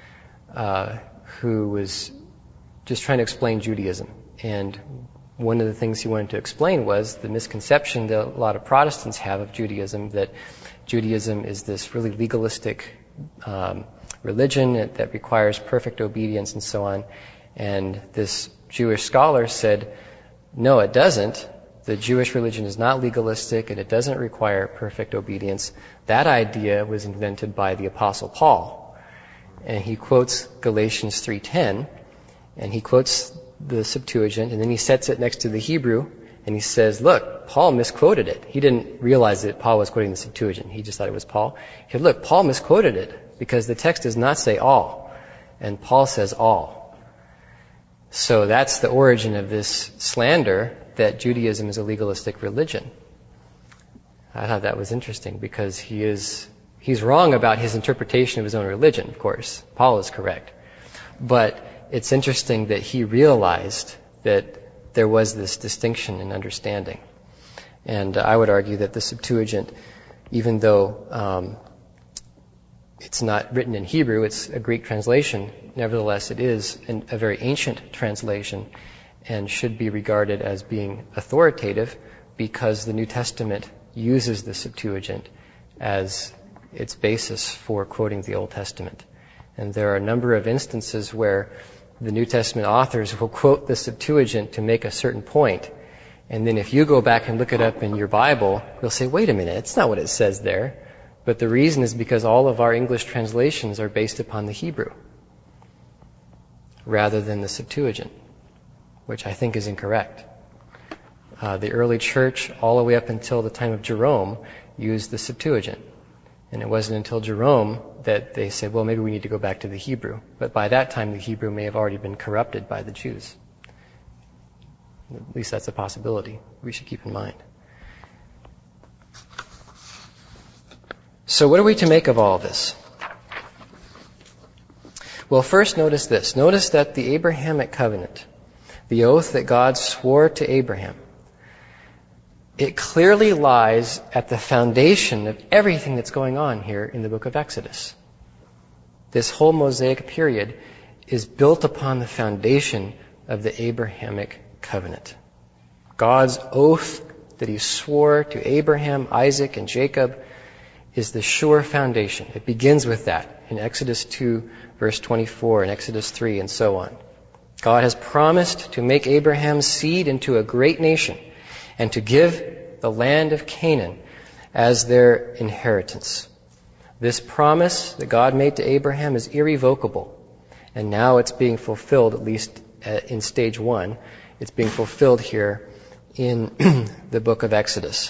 who was just trying to explain Judaism. And one of the things he wanted to explain was the misconception that a lot of Protestants have of Judaism, that Judaism is this really legalistic religion that requires perfect obedience and so on. And this Jewish scholar said, no, it doesn't. The Jewish religion is not legalistic and it doesn't require perfect obedience. That idea was invented by the Apostle Paul. And he quotes Galatians 3:10, and he quotes the Septuagint, and then he sets it next to the Hebrew, and he says, look, Paul misquoted it. He didn't realize that Paul was quoting the Septuagint. He just thought it was Paul. He said, look, Paul misquoted it because the text does not say all, and Paul says all. So that's the origin of this slander that Judaism is a legalistic religion. I thought that was interesting because he's wrong about his interpretation of his own religion, of course. Paul is correct. But it's interesting that he realized that there was this distinction in understanding. And I would argue that the Septuagint, even though it's not written in Hebrew, it's a Greek translation, nevertheless it is a very ancient translation and should be regarded as being authoritative because the New Testament uses the Septuagint as its basis for quoting the Old Testament. And there are a number of instances where the New Testament authors will quote the Septuagint to make a certain point. And then if you go back and look it up in your Bible, you'll say, wait a minute, it's not what it says there. But the reason is because all of our English translations are based upon the Hebrew rather than the Septuagint, which I think is incorrect. The early church, all the way up until the time of Jerome, used the Septuagint. And it wasn't until Jerome that they said, well, maybe we need to go back to the Hebrew. But by that time, the Hebrew may have already been corrupted by the Jews. At least that's a possibility we should keep in mind. So what are we to make of all this? Well, first notice this. Notice that the Abrahamic covenant, the oath that God swore to Abraham, it clearly lies at the foundation of everything that's going on here in the book of Exodus. This whole Mosaic period is built upon the foundation of the Abrahamic covenant. God's oath that he swore to Abraham, Isaac, and Jacob is the sure foundation. It begins with that in Exodus 2, verse 24, and Exodus 3, and so on. God has promised to make Abraham's seed into a great nation and to give the land of Canaan as their inheritance. This promise that God made to Abraham is irrevocable, and now it's being fulfilled, at least in stage 1. It's being fulfilled here in the book of Exodus.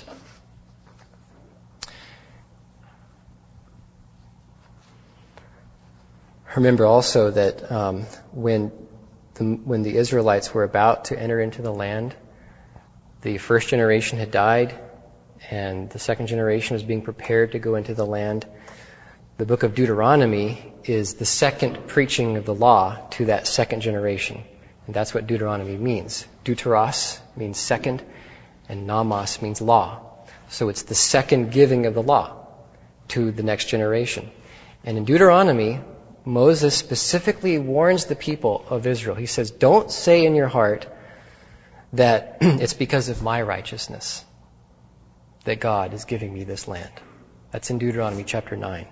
Remember also that when the Israelites were about to enter into the land, the first generation had died, and the second generation was being prepared to go into the land. The book of Deuteronomy is the second preaching of the law to that second generation. And that's what Deuteronomy means. Deuteros means second, and nomos means law. So it's the second giving of the law to the next generation. And in Deuteronomy, Moses specifically warns the people of Israel. He says, don't say in your heart that it's because of my righteousness that God is giving me this land. That's in Deuteronomy chapter 9.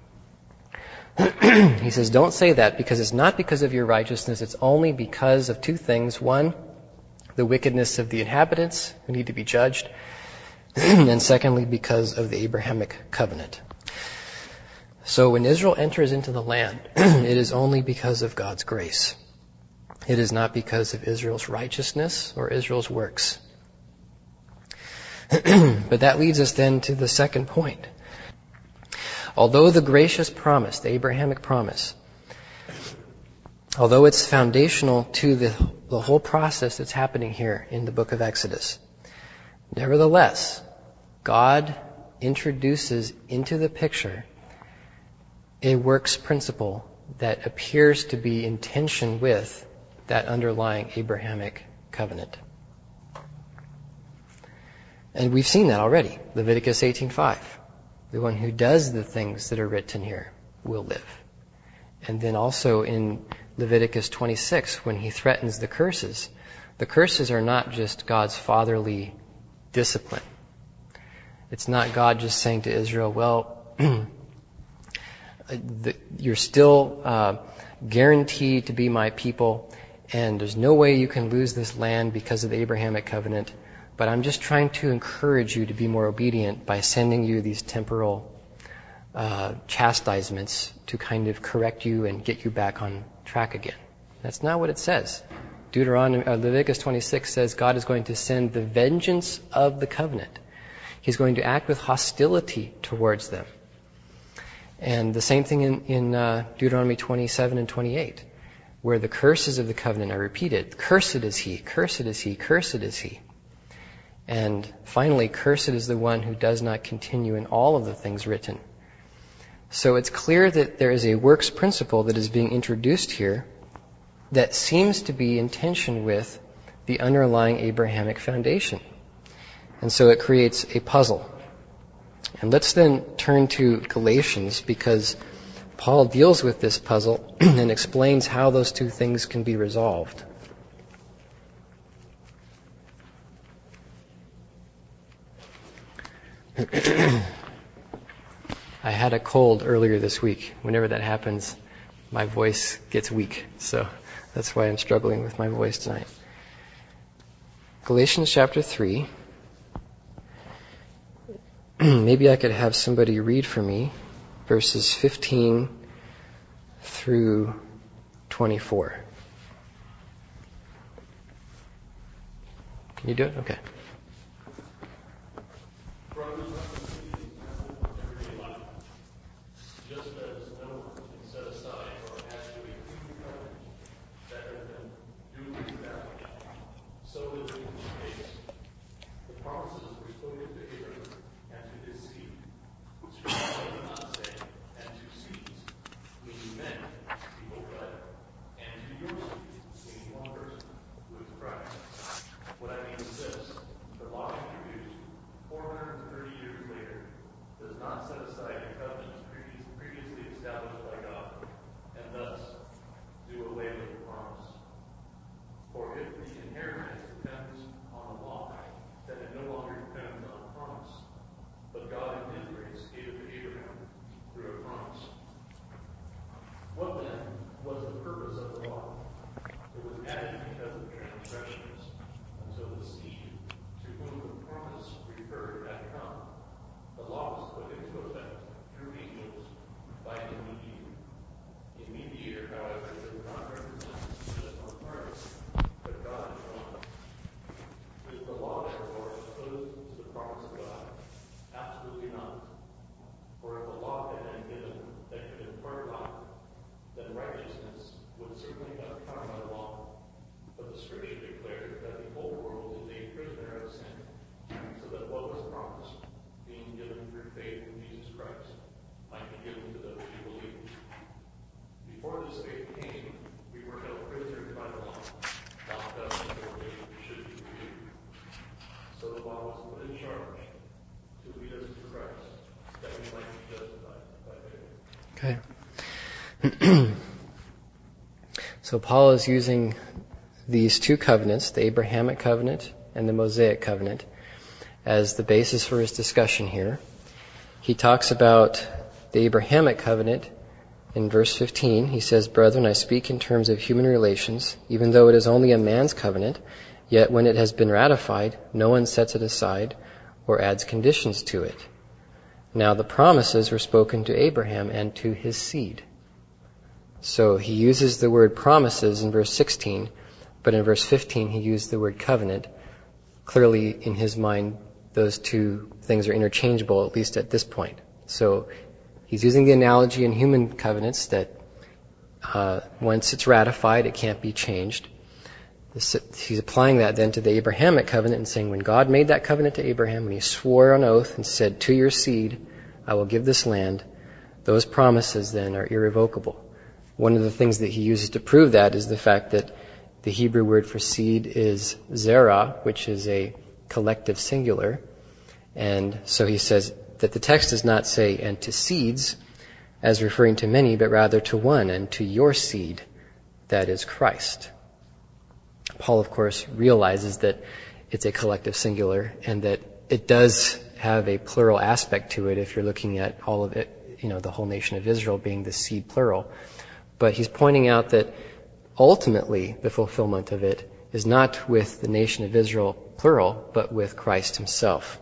He says, don't say that, because it's not because of your righteousness. It's only because of two things. One, the wickedness of the inhabitants who need to be judged. And secondly, because of the Abrahamic covenant. So when Israel enters into the land, it is only because of God's grace. It is not because of Israel's righteousness or Israel's works. But that leads us then to the second point. Although the gracious promise, the Abrahamic promise, although it's foundational to the whole process that's happening here in the book of Exodus, nevertheless, God introduces into the picture a works principle that appears to be in tension with that underlying Abrahamic covenant. And we've seen that already. Leviticus 18:5. The one who does the things that are written here will live. And then also in Leviticus 26, when he threatens the curses are not just God's fatherly discipline. It's not God just saying to Israel, well, you're still guaranteed to be my people, and there's no way you can lose this land because of the Abrahamic covenant, but I'm just trying to encourage you to be more obedient by sending you these temporal chastisements to kind of correct you and get you back on track again. That's not what it says. Leviticus 26 says God is going to send the vengeance of the covenant. He's going to act with hostility towards them. And the same thing in Deuteronomy 27 and 28, where the curses of the covenant are repeated. Cursed is he, cursed is he, cursed is he. And finally, cursed is the one who does not continue in all of the things written. So it's clear that there is a works principle that is being introduced here that seems to be in tension with the underlying Abrahamic foundation. And so it creates a puzzle. And let's then turn to Galatians, because Paul deals with this puzzle and explains how those two things can be resolved. I had a cold earlier this week. Whenever that happens, my voice gets weak. So that's why I'm struggling with my voice tonight. Galatians chapter 3. Maybe I could have somebody read for me verses 15 through 24. Can you do it? Okay. Okay. So Paul is using these two covenants, the Abrahamic covenant and the Mosaic covenant, as the basis for his discussion here. He talks about the Abrahamic covenant in verse 15. He says, "Brethren, I speak in terms of human relations, even though it is only a man's covenant, yet when it has been ratified, no one sets it aside or adds conditions to it. Now the promises were spoken to Abraham and to his seed." So he uses the word promises in verse 16, but in verse 15 he used the word covenant. Clearly, in his mind, those two things are interchangeable, at least at this point. So he's using the analogy in human covenants that once it's ratified, it can't be changed. He's applying that then to the Abrahamic covenant and saying when God made that covenant to Abraham, when he swore on oath and said, "To your seed I will give this land," those promises then are irrevocable. One of the things that he uses to prove that is the fact that the Hebrew word for seed is zerah, which is a collective singular. And so he says that the text does not say, "and to seeds," as referring to many, but rather to one, "and to your seed," that is Christ. Paul, of course, realizes that it's a collective singular and that it does have a plural aspect to it if you're looking at all of it, the whole nation of Israel being the seed plural. But he's pointing out that ultimately the fulfillment of it is not with the nation of Israel plural, but with Christ himself.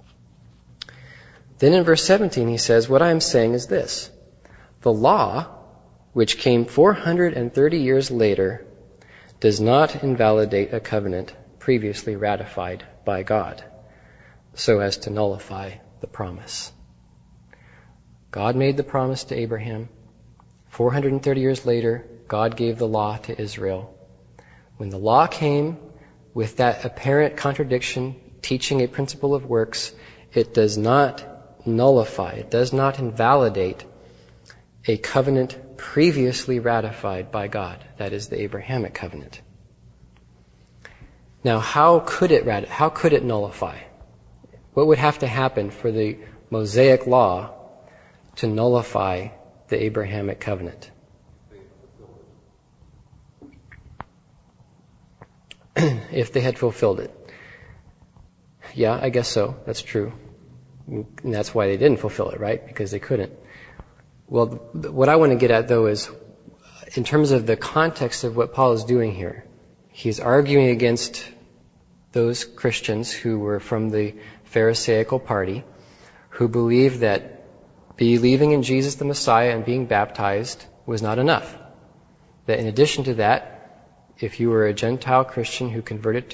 Then in verse 17 he says, "What I am saying is this: the law, which came 430 years later, does not invalidate a covenant previously ratified by God, so as to nullify the promise." God made the promise to Abraham. 430 years later, God gave the law to Israel. When the law came with that apparent contradiction, teaching a principle of works, it does not nullify, it does not invalidate a covenant previously ratified by God. That is the Abrahamic covenant. Now, how could it nullify? What would have to happen for the Mosaic law to nullify the Abrahamic covenant? If they had fulfilled it. Yeah, I guess so. That's true. And that's why they didn't fulfill it, right? Because they couldn't. Well, what I want to get at, though, is in terms of the context of what Paul is doing here, he's arguing against those Christians who were from the Pharisaical party, who believed that believing in Jesus the Messiah and being baptized was not enough. That in addition to that, if you were a Gentile who converted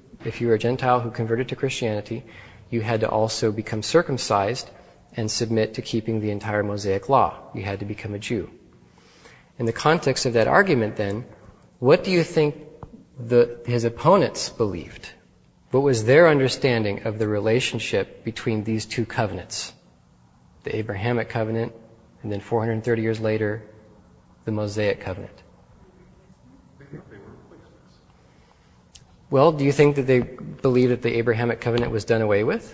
to Christianity, you had to also become circumcised and submit to keeping the entire Mosaic law. You had to become a Jew. In the context of that argument, then, what do you think his opponents believed? What was their understanding of the relationship between these two covenants? The Abrahamic covenant, and then 430 years later, the Mosaic covenant. Well, do you think that they believed that the Abrahamic covenant was done away with?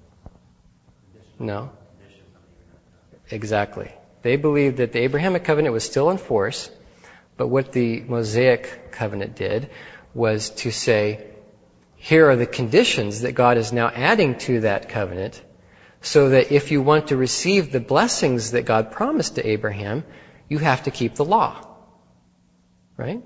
No. Exactly. They believed that the Abrahamic covenant was still in force, but what the Mosaic covenant did was to say, here are the conditions that God is now adding to that covenant, so that if you want to receive the blessings that God promised to Abraham, you have to keep the law. Right?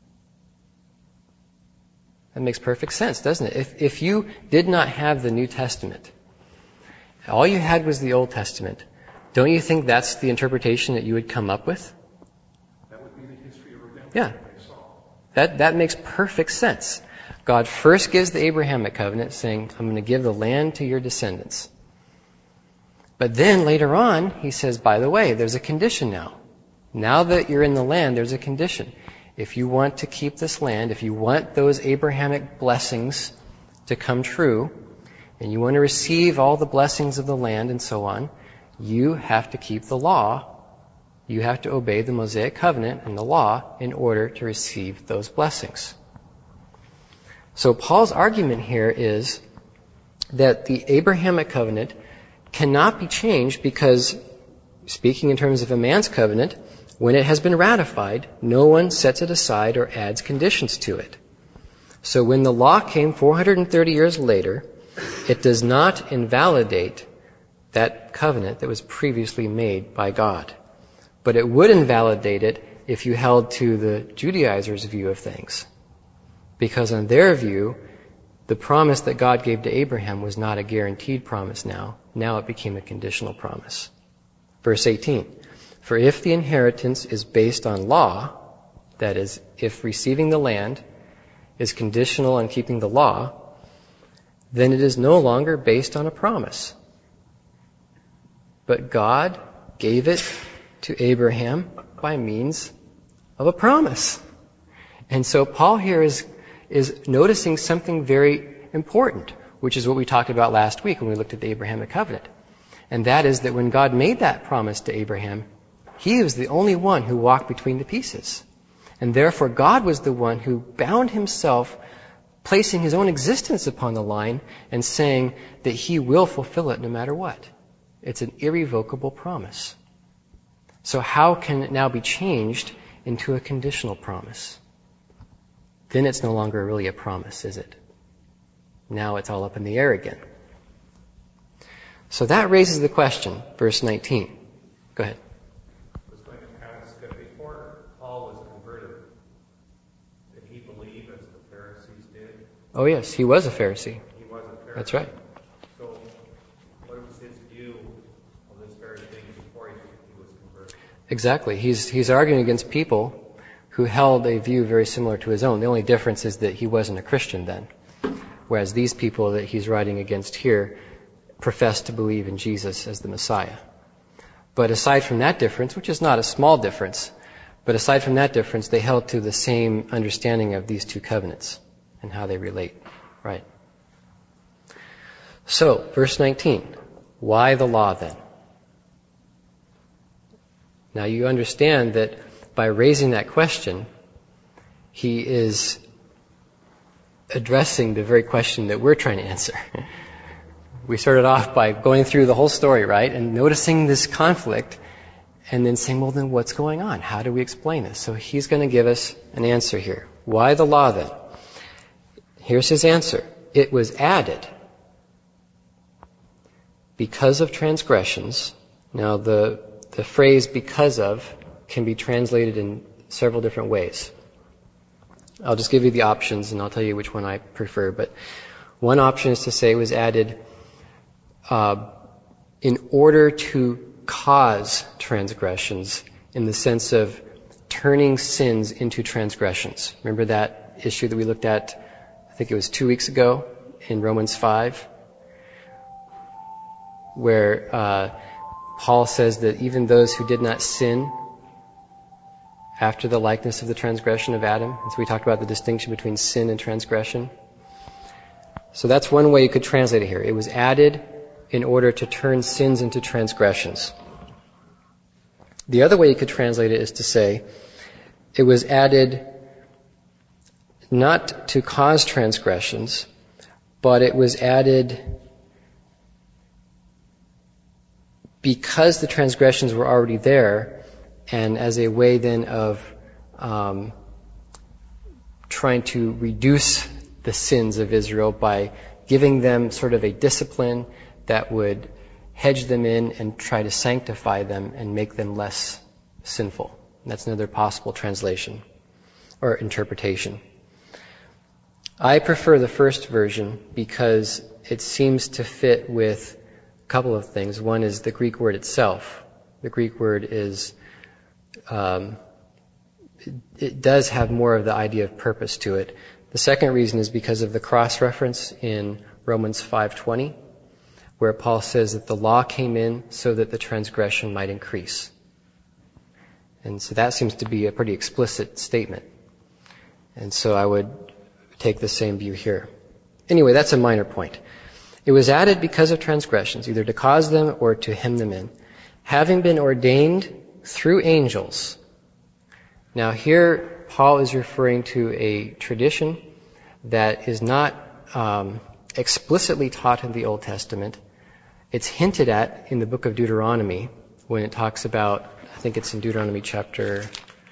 That makes perfect sense, doesn't it? If you did not have the New Testament, all you had was the Old Testament, don't you think that's the interpretation that you would come up with? That would be the history of redemption. Yeah. That makes perfect sense. God first gives the Abrahamic covenant saying, I'm going to give the land to your descendants. But then later on, he says, by the way, there's a condition now. Now that you're in the land, there's a condition. If you want to keep this land, if you want those Abrahamic blessings to come true, and you want to receive all the blessings of the land and so on, you have to keep the law. You have to obey the Mosaic covenant and the law in order to receive those blessings. So Paul's argument here is that the Abrahamic covenant cannot be changed because speaking in terms of a man's covenant, when it has been ratified, no one sets it aside or adds conditions to it. So when the law came 430 years later, it does not invalidate that covenant that was previously made by God. But it would invalidate it if you held to the Judaizers' view of things. Because on their view, the promise that God gave to Abraham was not a guaranteed promise now. Now it became a conditional promise. Verse 18, for if the inheritance is based on law, that is, if receiving the land is conditional on keeping the law, then it is no longer based on a promise. But God gave it to Abraham by means of a promise. And so Paul here is noticing something very important, which is what we talked about last week when we looked at the Abrahamic covenant. And that is that when God made that promise to Abraham, he was the only one who walked between the pieces. And therefore God was the one who bound himself, placing his own existence upon the line and saying that he will fulfill it no matter what. It's an irrevocable promise. So how can it now be changed into a conditional promise? Then it's no longer really a promise, is it? Now it's all up in the air again. So that raises the question, verse 19. Go ahead. I was going to ask, before Paul was converted, did he believe as the Pharisees did? Oh yes, he was a Pharisee. He was a Pharisee. That's right. So what was his view of this very thing before he was converted? Exactly. He's arguing against people who held a view very similar to his own. The only difference is that he wasn't a Christian then. Whereas these people that he's writing against here professed to believe in Jesus as the Messiah. But aside from that difference, which is not a small difference, but aside from that difference, they held to the same understanding of these two covenants and how they relate. Right. So, verse 19. Why the law then? Now you understand that by raising that question, he is addressing the very question that we're trying to answer. We started off by going through the whole story, right, and noticing this conflict, and then saying, well, then what's going on? How do we explain this? So he's going to give us an answer here. Why the law then? Here's his answer. It was added because of transgressions. Now the phrase because of can be translated in several different ways. I'll just give you the options and I'll tell you which one I prefer. But one option is to say it was added in order to cause transgressions, in the sense of turning sins into transgressions. Remember that issue that we looked at, I think it was 2 weeks ago in Romans 5, where Paul says that even those who did not sin after the likeness of the transgression of Adam. And so we talked about the distinction between sin and transgression. So that's one way you could translate it here. It was added in order to turn sins into transgressions. The other way you could translate it is to say it was added not to cause transgressions, but it was added because the transgressions were already there, and as a way then of trying to reduce the sins of Israel by giving them sort of a discipline that would hedge them in and try to sanctify them and make them less sinful. That's another possible translation or interpretation. I prefer the first version because it seems to fit with a couple of things. One is the Greek word itself. The Greek word is it does have more of the idea of purpose to it. The second reason is because of the cross-reference in Romans 5:20, where Paul says that the law came in so that the transgression might increase. And so that seems to be a pretty explicit statement. And so I would take the same view here. Anyway, that's a minor point. It was added because of transgressions, either to cause them or to hem them in, having been ordained through angels. Now here, Paul is referring to a tradition that is not explicitly taught in the Old Testament. It's hinted at in the book of Deuteronomy when it talks about, I think it's in Deuteronomy chapter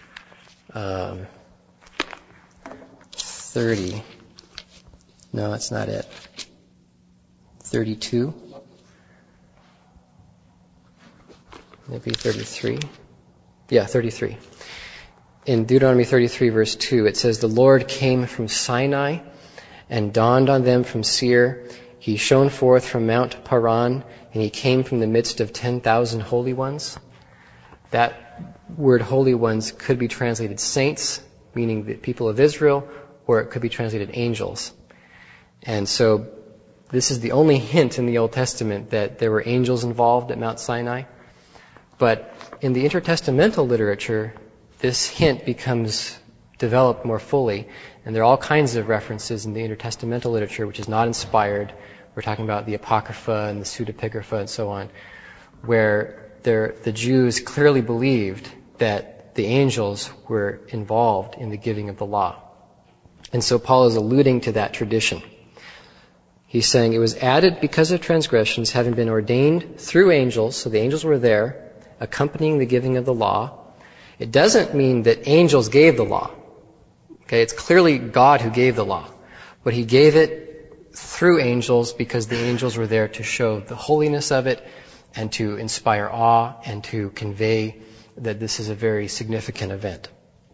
30. No, that's not it. 32. Maybe 33. Yeah, 33. In Deuteronomy 33, verse 2, it says, "The Lord came from Sinai and dawned on them from Seir. He shone forth from Mount Paran, and he came from the midst of 10,000 holy ones." That word holy ones could be translated saints, meaning the people of Israel, or it could be translated angels. And so this is the only hint in the Old Testament that there were angels involved at Mount Sinai. But in the intertestamental literature, this hint becomes developed more fully. And there are all kinds of references in the intertestamental literature which is not inspired. We're talking about the Apocrypha and the Pseudepigrapha and so on, where the Jews clearly believed that the angels were involved in the giving of the law. And so Paul is alluding to that tradition. He's saying it was added because of transgressions, having been ordained through angels, so the angels were there, accompanying the giving of the law. It doesn't mean that angels gave the law. Okay, it's clearly God who gave the law. But he gave it through angels because the angels were there to show the holiness of it and to inspire awe and to convey that this is a very significant event.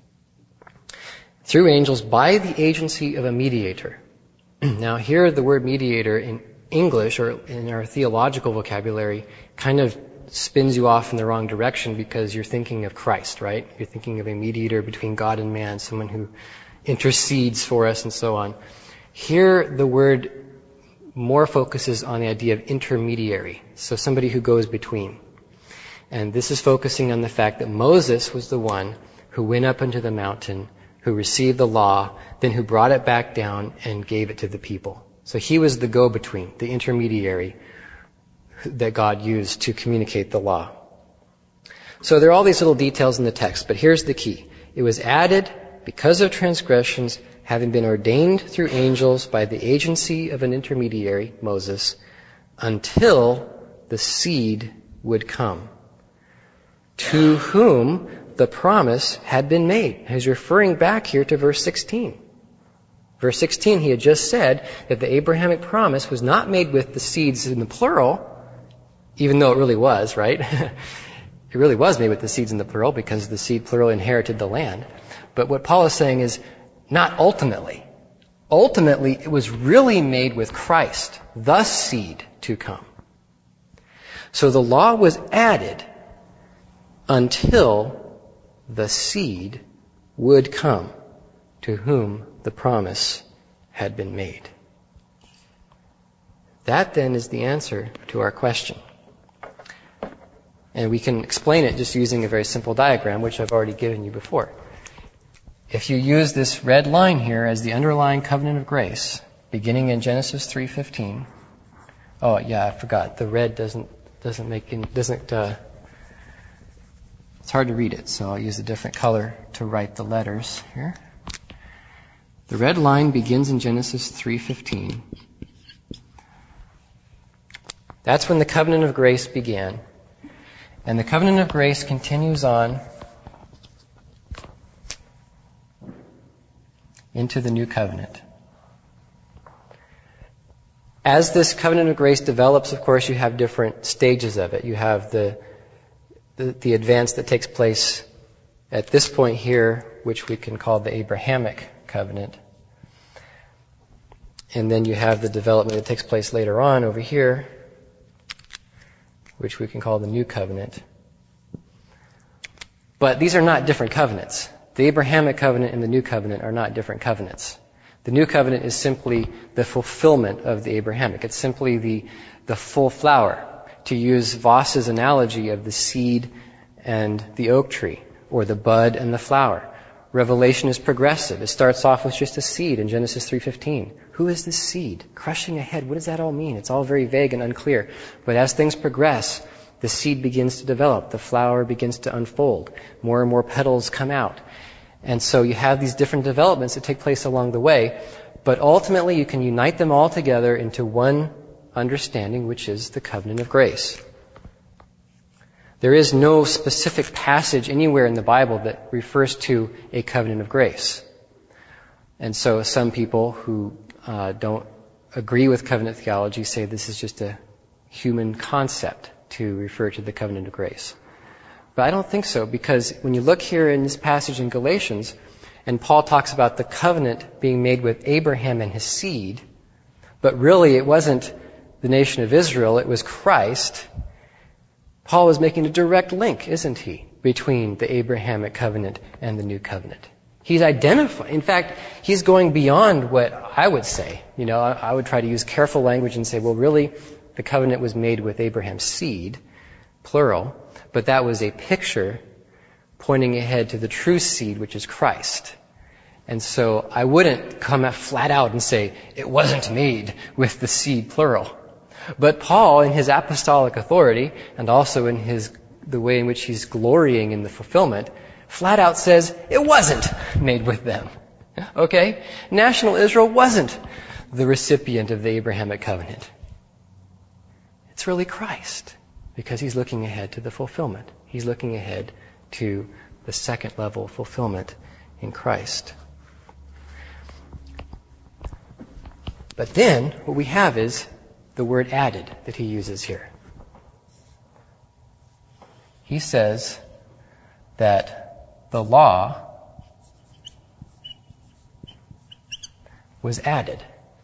Through angels by the agency of a mediator. Now here the word mediator in English or in our theological vocabulary kind of spins you off in the wrong direction because you're thinking of Christ, right? You're thinking of a mediator between God and man, someone who intercedes for us and so on. Here the word more focuses on the idea of intermediary, so somebody who goes between. And this is focusing on the fact that Moses was the one who went up into the mountain, who received the law, then who brought it back down and gave it to the people. So he was the go-between, the intermediary that God used to communicate the law. So there are all these little details in the text, but here's the key. It was added because of transgressions, having been ordained through angels by the agency of an intermediary, Moses, until the seed would come, to whom the promise had been made. He's referring back here to verse 16. Verse 16, he had just said that the Abrahamic promise was not made with the seeds in the plural, even though it really was, right? It really was made with the seeds in the plural because the seed plural inherited the land. But what Paul is saying is not ultimately. Ultimately, it was really made with Christ, the seed to come. So the law was added until the seed would come to whom the promise had been made. That then is the answer to our question. And we can explain it just using a very simple diagram, which I've already given you before. If you use this red line here as the underlying covenant of grace, beginning in Genesis 3:15. Oh yeah, I forgot. The red it's hard to read it, so I'll use a different color to write the letters here. The red line begins in Genesis 3:15. That's when the covenant of grace began. And the covenant of grace continues on into the new covenant. As this covenant of grace develops, of course, you have different stages of it. You have the advance that takes place at this point here, which we can call the Abrahamic covenant. And then you have the development that takes place later on over here, which we can call the new covenant. But these are not different covenants. The Abrahamic covenant and the new covenant are not different covenants. The new covenant is simply the fulfillment of the Abrahamic. It's simply the full flower, to use Voss's analogy of the seed and the oak tree, or the bud and the flower. Revelation is progressive. It starts off with just a seed in Genesis 3:15. Who is this seed? Crushing ahead. What does that all mean? It's all very vague and unclear. But as things progress, the seed begins to develop. The flower begins to unfold. More and more petals come out. And so you have these different developments that take place along the way. But ultimately you can unite them all together into one understanding, which is the covenant of grace. There is no specific passage anywhere in the Bible that refers to a covenant of grace. And so some people who don't agree with covenant theology say this is just a human concept to refer to the covenant of grace. But I don't think so, because when you look here in this passage in Galatians, and Paul talks about the covenant being made with Abraham and his seed, but really it wasn't the nation of Israel, it was Christ. Paul is making a direct link, isn't he, between the Abrahamic covenant and the new covenant. He's identifying, in fact, he's going beyond what I would say. I would try to use careful language and say, well, really, the covenant was made with Abraham's seed, plural, but that was a picture pointing ahead to the true seed, which is Christ. And so I wouldn't come out flat out and say, it wasn't made with the seed, plural. But Paul, in his apostolic authority, and also in the way in which he's glorying in the fulfillment, flat out says, it wasn't made with them. Okay? National Israel wasn't the recipient of the Abrahamic covenant. It's really Christ, because he's looking ahead to the fulfillment. He's looking ahead to the second level fulfillment in Christ. But then, what we have is the word added that he uses here. He says that the law was added.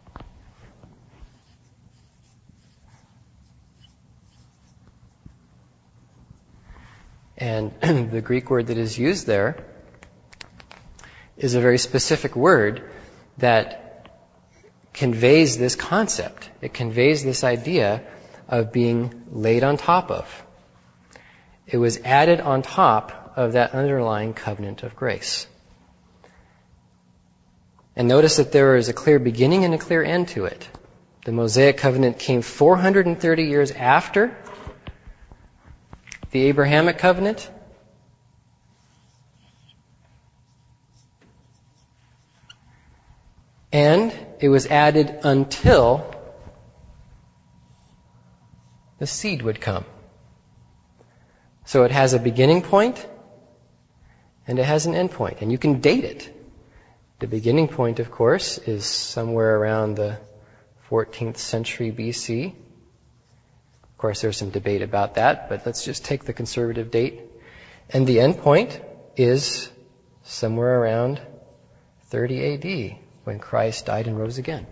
And the Greek word that is used there is a very specific word that conveys this concept. It conveys this idea of being laid on top of. It was added on top of that underlying covenant of grace. And notice that there is a clear beginning and a clear end to it. The Mosaic covenant came 430 years after the Abrahamic covenant. And it was added until the seed would come. So it has a beginning point and it has an end point. And you can date it. The beginning point, of course, is somewhere around the 14th century BC. Of course, there's some debate about that, but let's just take the conservative date. And the end point is somewhere around 30 AD, when Christ died and rose again.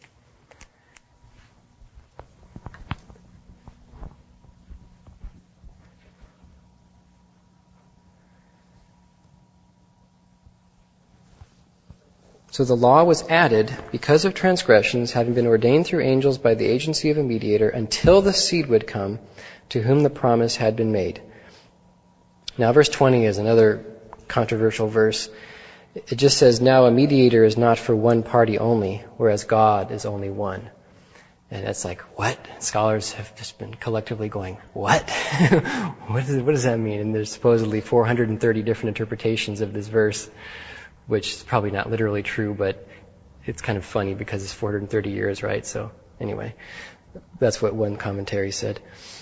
So the law was added because of transgressions having been ordained through angels by the agency of a mediator until the seed would come to whom the promise had been made. Now verse 20 is another controversial verse. It just says, now a mediator is not for one party only, whereas God is only one. And it's like, what? Scholars have just been collectively going, what? What does that mean? And there's supposedly 430 different interpretations of this verse, which is probably not literally true, but it's kind of funny because it's 430 years, right? So anyway, that's what one commentary said.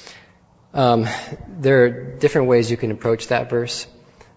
There are different ways you can approach that verse.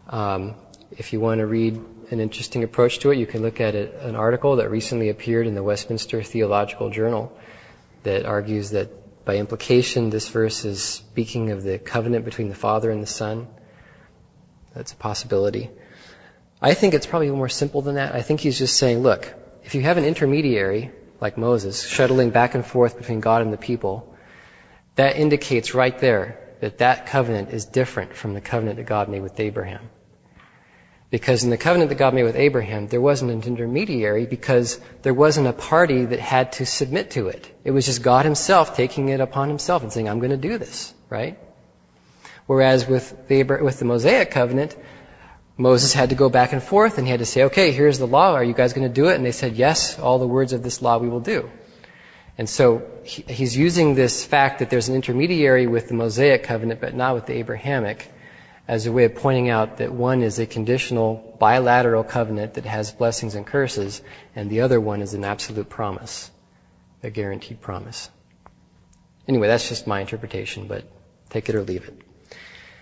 If you want to read an interesting approach to it, you can look at an article that recently appeared in the Westminster Theological Journal that argues that by implication this verse is speaking of the covenant between the Father and the Son. That's a possibility. I think it's probably more simple than that. I think he's just saying, look, if you have an intermediary, like Moses, shuttling back and forth between God and the people, that indicates right there that that covenant is different from the covenant that God made with Abraham. Because in the covenant that God made with Abraham, there wasn't an intermediary because there wasn't a party that had to submit to it. It was just God himself taking it upon himself and saying, I'm going to do this, right? Whereas with the Mosaic covenant, Moses had to go back and forth and he had to say, okay, here's the law. Are you guys going to do it? And they said, yes, all the words of this law we will do. And so he's using this fact that there's an intermediary with the Mosaic covenant but not with the Abrahamic as a way of pointing out that one is a conditional bilateral covenant that has blessings and curses, and the other one is an absolute promise, a guaranteed promise. Anyway, that's just my interpretation, but take it or leave it.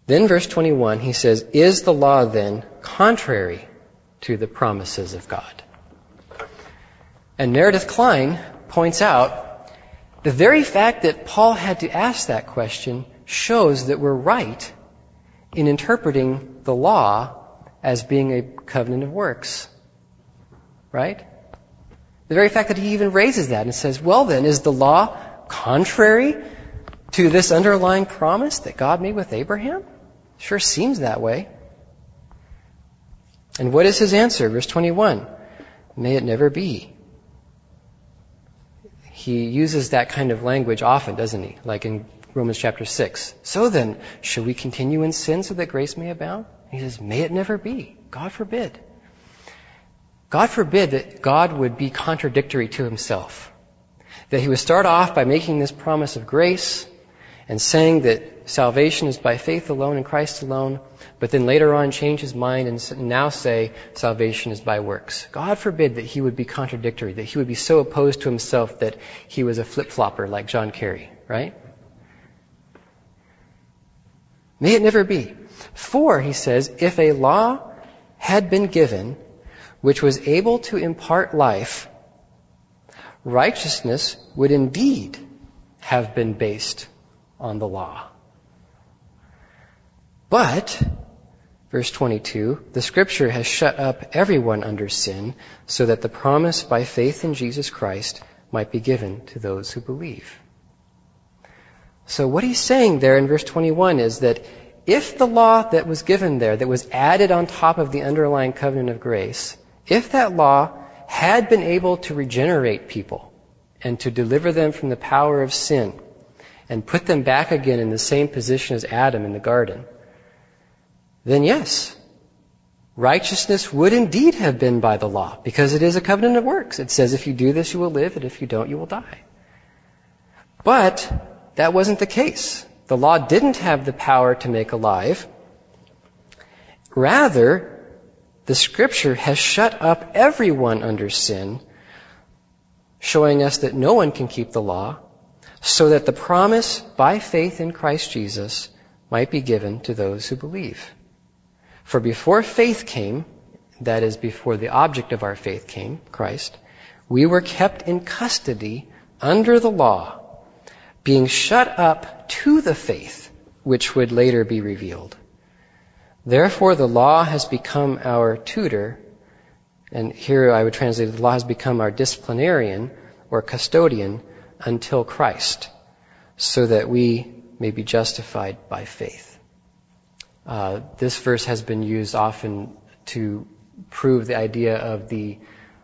Then verse 21, he says, is the law then contrary to the promises of God? And Meredith Kline points out the very fact that Paul had to ask that question shows that we're right in interpreting the law as being a covenant of works. Right? The very fact that he even raises that and says, well then, is the law contrary to this underlying promise that God made with Abraham? Sure seems that way. And what is his answer? Verse 21. May it never be. He uses that kind of language often, doesn't he? Like in Romans chapter 6. So then, should we continue in sin so that grace may abound? He says, may it never be. God forbid. God forbid that God would be contradictory to himself. That he would start off by making this promise of grace and saying that salvation is by faith alone in Christ alone, but then later on change his mind and now say salvation is by works. God forbid that he would be contradictory, that he would be so opposed to himself that he was a flip-flopper like John Kerry, right? May it never be. For, he says, if a law had been given which was able to impart life, righteousness would indeed have been based on the law. But, verse 22, the Scripture has shut up everyone under sin so that the promise by faith in Jesus Christ might be given to those who believe. So what he's saying there in verse 21 is that if the law that was given there, that was added on top of the underlying covenant of grace, if that law had been able to regenerate people and to deliver them from the power of sin and put them back again in the same position as Adam in the garden, then yes, righteousness would indeed have been by the law, because it is a covenant of works. It says if you do this, you will live, and if you don't, you will die. But that wasn't the case. The law didn't have the power to make alive. Rather, the Scripture has shut up everyone under sin, showing us that no one can keep the law, so that the promise by faith in Christ Jesus might be given to those who believe. For before faith came, that is, before the object of our faith came, Christ, we were kept in custody under the law, being shut up to the faith which would later be revealed. Therefore, the law has become our tutor, and here I would translate it, the law has become our disciplinarian or custodian until Christ, so that we may be justified by faith. This verse has been used often to prove the idea of the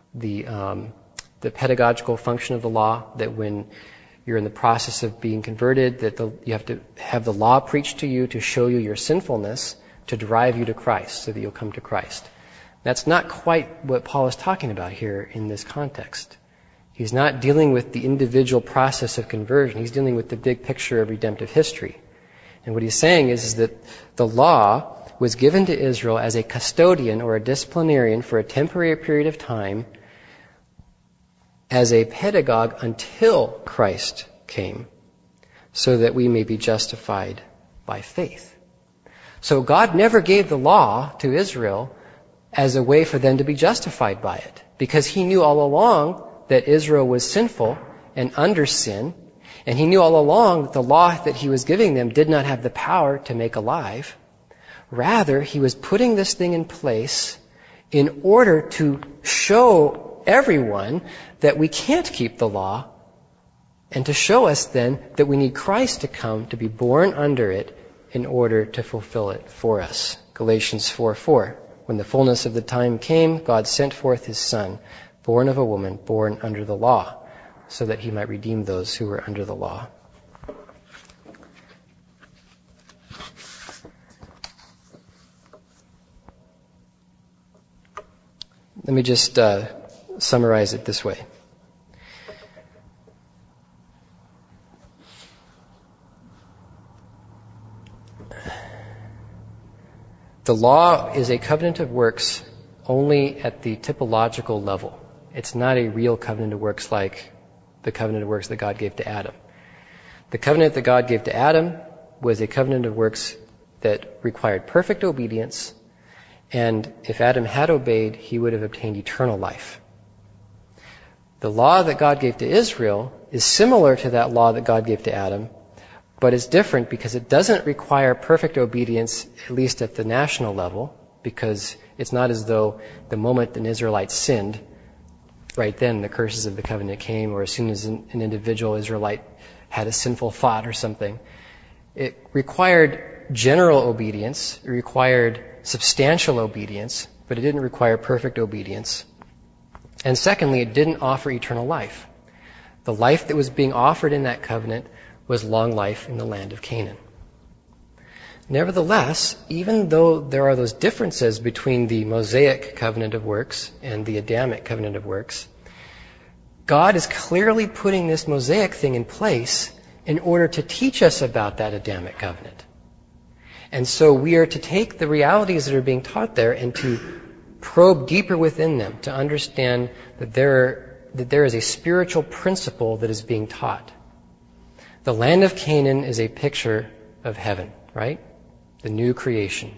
pedagogical function of the law, that when you're in the process of being converted, that you have to have the law preached to you to show you your sinfulness, to drive you to Christ, so that you'll come to Christ. That's not quite what Paul is talking about here in this context. He's not dealing with the individual process of conversion. He's dealing with the big picture of redemptive history. And what he's saying is that the law was given to Israel as a custodian or a disciplinarian for a temporary period of time, as a pedagogue until Christ came, so that we may be justified by faith. So God never gave the law to Israel as a way for them to be justified by it, because he knew all along that Israel was sinful and under sin, and he knew all along that the law that he was giving them did not have the power to make alive. Rather, he was putting this thing in place in order to show everyone that we can't keep the law, and to show us then that we need Christ to come to be born under it in order to fulfill it for us. Galatians 4:4. When the fullness of the time came, God sent forth his Son, born of a woman, born under the law, so that he might redeem those who were under the law. Let me just summarize it this way. The law is a covenant of works only at the typological level. It's not a real covenant of works like the covenant of works that God gave to Adam. The covenant that God gave to Adam was a covenant of works that required perfect obedience, and if Adam had obeyed, he would have obtained eternal life. The law that God gave to Israel is similar to that law that God gave to Adam, but it's different because it doesn't require perfect obedience, at least at the national level, because it's not as though the moment an Israelite sinned, right then the curses of the covenant came, or as soon as an individual Israelite had a sinful thought or something. It required general obedience, it required substantial obedience, but it didn't require perfect obedience. And secondly, it didn't offer eternal life. The life that was being offered in that covenant was long life in the land of Canaan. Nevertheless, even though there are those differences between the Mosaic covenant of works and the Adamic covenant of works, God is clearly putting this Mosaic thing in place in order to teach us about that Adamic covenant. And so we are to take the realities that are being taught there and to probe deeper within them to understand that there is a spiritual principle that is being taught. The land of Canaan is a picture of heaven, right? The new creation.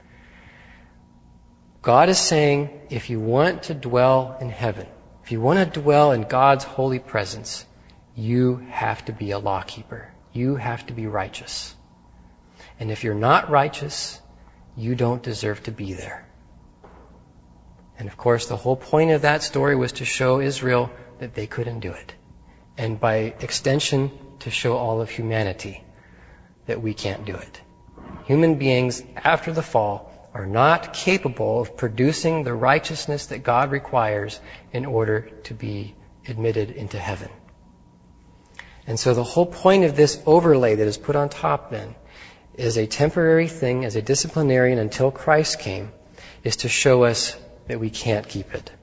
God is saying, if you want to dwell in heaven, if you want to dwell in God's holy presence, you have to be a lawkeeper. You have to be righteous. And if you're not righteous, you don't deserve to be there. And of course, the whole point of that story was to show Israel that they couldn't do it. And by extension, to show all of humanity that we can't do it. Human beings, after the fall, are not capable of producing the righteousness that God requires in order to be admitted into heaven. And so the whole point of this overlay that is put on top then is a temporary thing, as a disciplinarian until Christ came, is to show us that we can't keep it.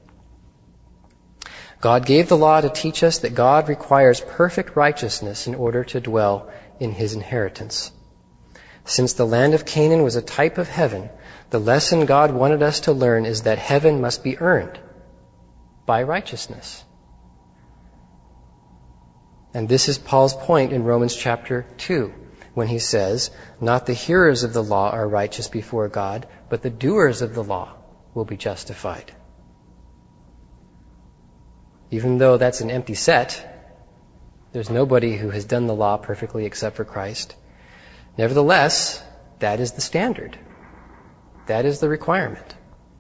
God gave the law to teach us that God requires perfect righteousness in order to dwell in His inheritance. Since the land of Canaan was a type of heaven, the lesson God wanted us to learn is that heaven must be earned by righteousness. And this is Paul's point in Romans chapter 2, when he says, "Not the hearers of the law are righteous before God, but the doers of the law will be justified." Even though that's an empty set, there's nobody who has done the law perfectly except for Christ. Nevertheless, that is the standard. That is the requirement.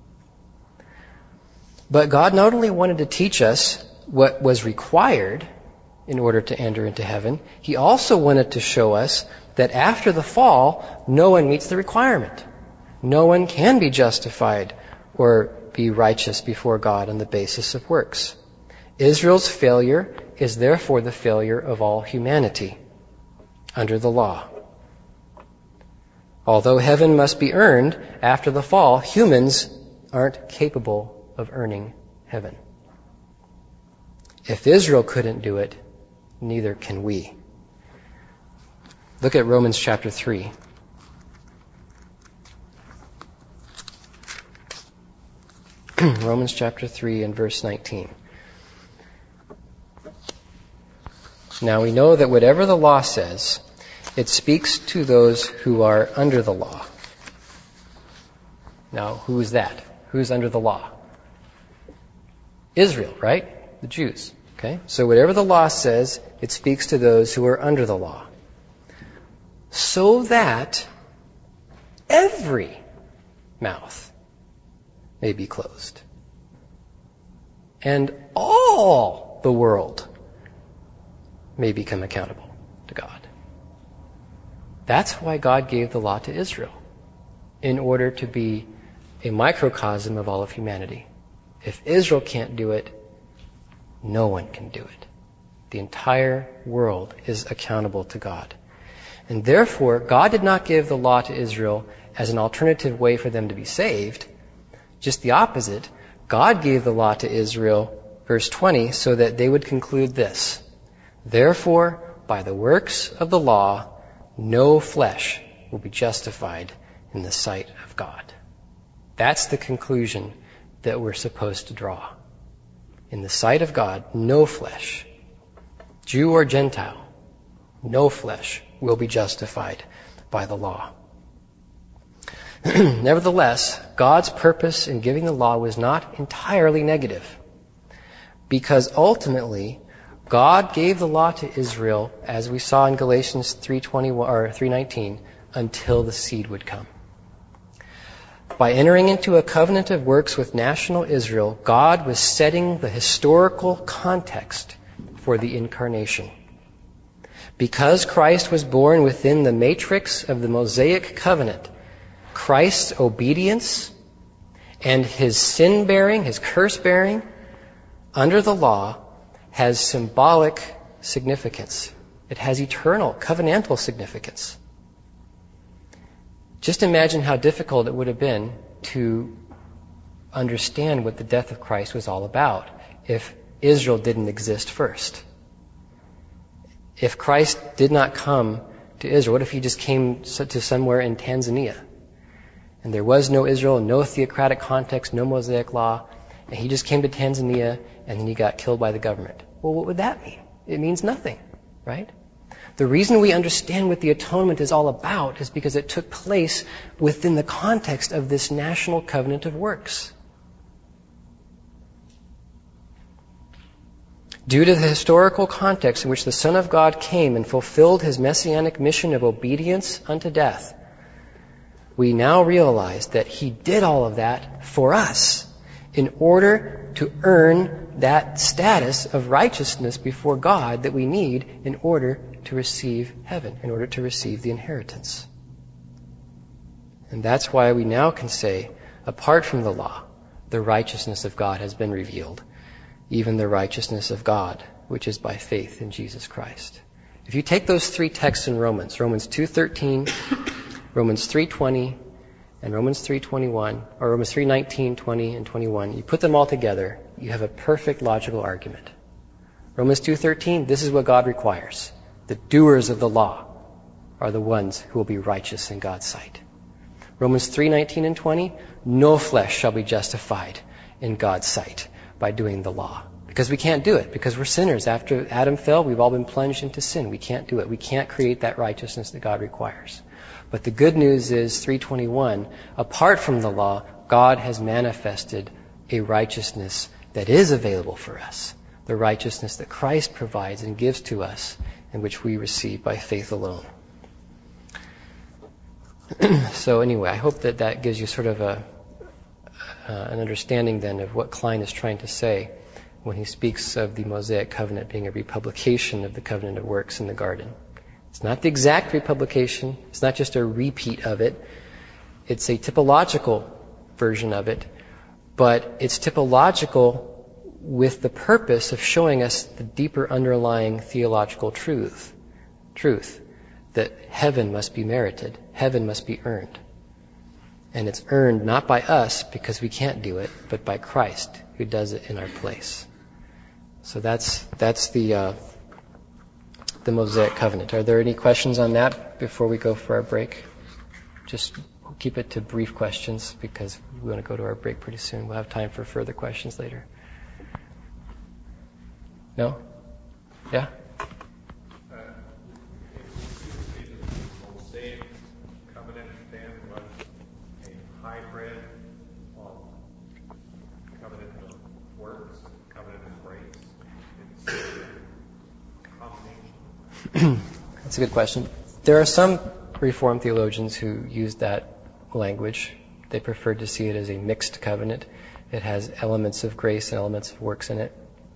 But God not only wanted to teach us what was required in order to enter into heaven, He also wanted to show us that after the fall, no one meets the requirement. No one can be justified or be righteous before God on the basis of works. Israel's failure is therefore the failure of all humanity under the law. Although heaven must be earned after the fall, humans aren't capable of earning heaven. If Israel couldn't do it, neither can we. Look at Romans chapter 3. Romans chapter 3 and verse 19. Now we know that whatever the law says, it speaks to those who are under the law. Now, who is that? Who's under the law? Israel, right? The Jews. Okay? So whatever the law says, it speaks to those who are under the law. So that every mouth may be closed. And all the world may become accountable to God. That's why God gave the law to Israel, in order to be a microcosm of all of humanity. If Israel can't do it, no one can do it. The entire world is accountable to God. And therefore, God did not give the law to Israel as an alternative way for them to be saved. Just the opposite. God gave the law to Israel, verse 20, so that they would conclude this: "Therefore, by the works of the law, no flesh will be justified in the sight of God." That's the conclusion that we're supposed to draw. In the sight of God, no flesh, Jew or Gentile, no flesh will be justified by the law. Nevertheless, God's purpose in giving the law was not entirely negative, because ultimately God gave the law to Israel, as we saw in Galatians 3:19, until the seed would come. By entering into a covenant of works with national Israel, God was setting the historical context for the incarnation. Because Christ was born within the matrix of the Mosaic covenant, Christ's obedience and his sin-bearing, his curse-bearing, under the law, has symbolic significance. It has eternal, covenantal significance. Just imagine how difficult it would have been to understand what the death of Christ was all about if Israel didn't exist first. If Christ did not come to Israel, what if he just came to somewhere in Tanzania? And there was no Israel, no theocratic context, no Mosaic law, and he just came to Tanzania and then he got killed by the government. Well, what would that mean? It means nothing, right? The reason we understand what the atonement is all about is because it took place within the context of this national covenant of works. Due to the historical context in which the Son of God came and fulfilled his messianic mission of obedience unto death, we now realize that he did all of that for us in order to earn that status of righteousness before God that we need in order to receive heaven, in order to receive the inheritance. And that's why we now can say, apart from the law, the righteousness of God has been revealed, even the righteousness of God, which is by faith in Jesus Christ. If you take those three texts in Romans 2:13, Romans 3:20, and Romans 3:21, or Romans 3:19, 20, and 21, you put them all together, you have a perfect logical argument. Romans 2:13, this is what God requires. The doers of the law are the ones who will be righteous in God's sight. Romans 3:19 and 20, no flesh shall be justified in God's sight by doing the law. Because we can't do it, because we're sinners. After Adam fell, we've all been plunged into sin. We can't do it. We can't create that righteousness that God requires. But the good news is 3:21, apart from the law, God has manifested a righteousness that is available for us. The righteousness that Christ provides and gives to us, and which we receive by faith alone. So anyway, I hope that that gives you sort of an understanding then of what Klein is trying to say when he speaks of the Mosaic covenant being a republication of the covenant of works in the garden. It's not the exact republication. It's not just a repeat of it. It's a typological version of it. But it's typological with the purpose of showing us the deeper underlying theological truth that heaven must be merited. Heaven must be earned. And it's earned not by us because we can't do it, but by Christ who does it in our place. So that's the Mosaic covenant. Are there any questions on that before we go for our break? Just keep it to brief questions because we want to go to our break pretty soon. We'll have time for further questions later. No? Yeah? The Mosaic covenant then was a hybrid of covenant of works, covenant of grace. It's a combination. That's a good question. There are some Reformed theologians who use that language. They prefer to see it as a mixed covenant. It has elements of grace and elements of works in it.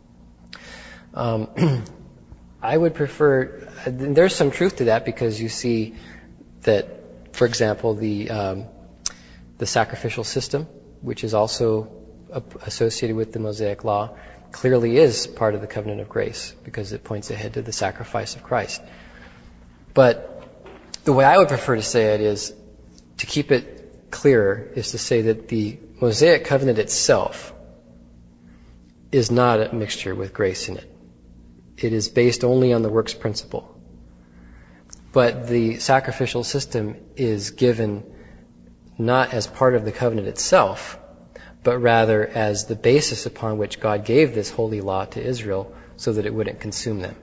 I would prefer, there's some truth to that because you see that, for example, the sacrificial system, which is also associated with the Mosaic law, clearly is part of the covenant of grace because it points ahead to the sacrifice of Christ. But the way I would prefer to say it is, to keep it clearer, is to say that the Mosaic covenant itself is not a mixture with grace in it. It is based only on the works principle. But the sacrificial system is given not as part of the covenant itself, but rather as the basis upon which God gave this holy law to Israel so that it wouldn't consume them.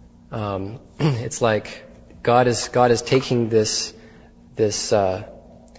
It's like God is taking this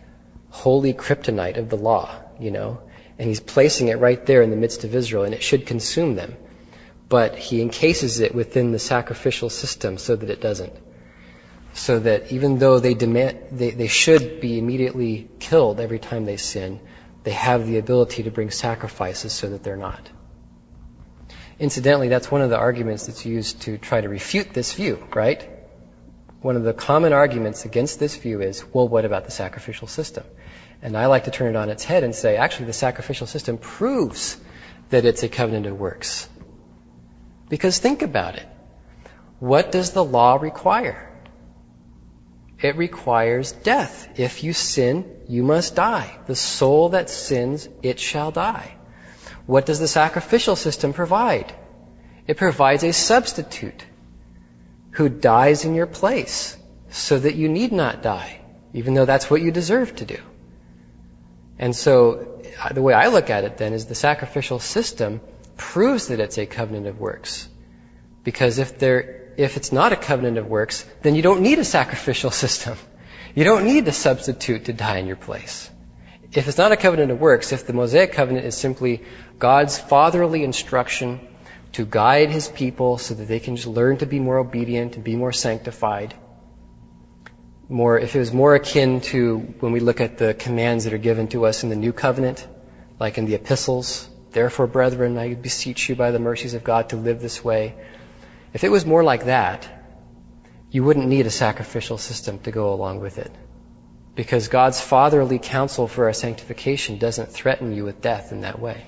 holy kryptonite of the law, and he's placing it right there in the midst of Israel, and it should consume them. But he encases it within the sacrificial system so that it doesn't. So that even though they should be immediately killed every time they sin, they have the ability to bring sacrifices so that they're not. Incidentally, that's one of the arguments that's used to try to refute this view, right? One of the common arguments against this view is, well, what about the sacrificial system? And I like to turn it on its head and say, actually, the sacrificial system proves that it's a covenant of works. Because think about it. What does the law require? It requires death. If you sin, you must die. The soul that sins, it shall die. What does the sacrificial system provide? It provides a substitute who dies in your place so that you need not die, even though that's what you deserve to do. And so the way I look at it then is the sacrificial system proves that it's a covenant of works. Because if it's not a covenant of works, then you don't need a sacrificial system. You don't need a substitute to die in your place. If it's not a covenant of works, if the Mosaic covenant is simply God's fatherly instruction to guide his people so that they can just learn to be more obedient and be more sanctified, if it was more akin to when we look at the commands that are given to us in the New Covenant, like in the epistles, therefore, brethren, I beseech you by the mercies of God to live this way. If it was more like that, you wouldn't need a sacrificial system to go along with it. Because God's fatherly counsel for our sanctification doesn't threaten you with death in that way.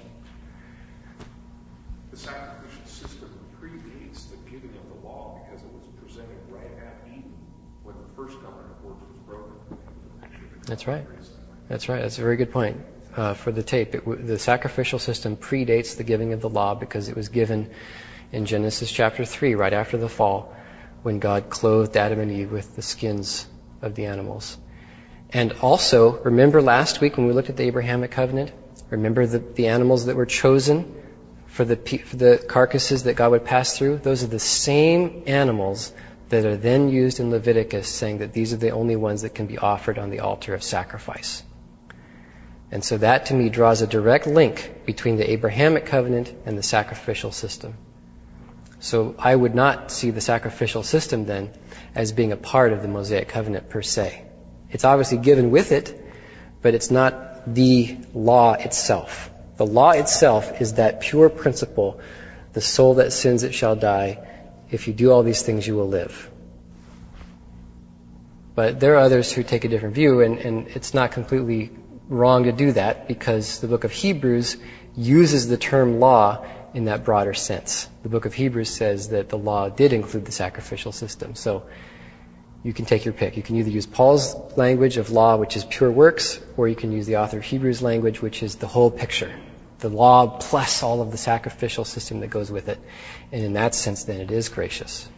The sacrificial system predates the giving of the law because it was presented right at Eden when the first covenant of works was broken. That's right. That's right. That's a very good point for the tape. The sacrificial system predates the giving of the law because it was given in Genesis chapter 3, right after the fall, when God clothed Adam and Eve with the skins of the animals. And also, remember last week when we looked at the Abrahamic covenant? Remember the animals that were chosen for the carcasses that God would pass through? Those are the same animals that are then used in Leviticus, saying that these are the only ones that can be offered on the altar of sacrifice. And so that, to me, draws a direct link between the Abrahamic covenant and the sacrificial system. So I would not see the sacrificial system then as being a part of the Mosaic covenant per se. It's obviously given with it, but it's not the law itself. The law itself is that pure principle, the soul that sins it shall die. If you do all these things, you will live. But there are others who take a different view, and it's not completely wrong to do that because the book of Hebrews uses the term law in that broader sense. The book of Hebrews says that the law did include the sacrificial system. So you can take your pick. You can either use Paul's language of law, which is pure works, or you can use the author of Hebrews language, which is the whole picture. The law plus all of the sacrificial system that goes with it. And in that sense, then, it is gracious.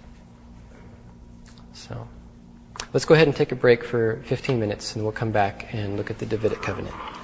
So let's go ahead and take a break for 15 minutes, and we'll come back and look at the Davidic covenant.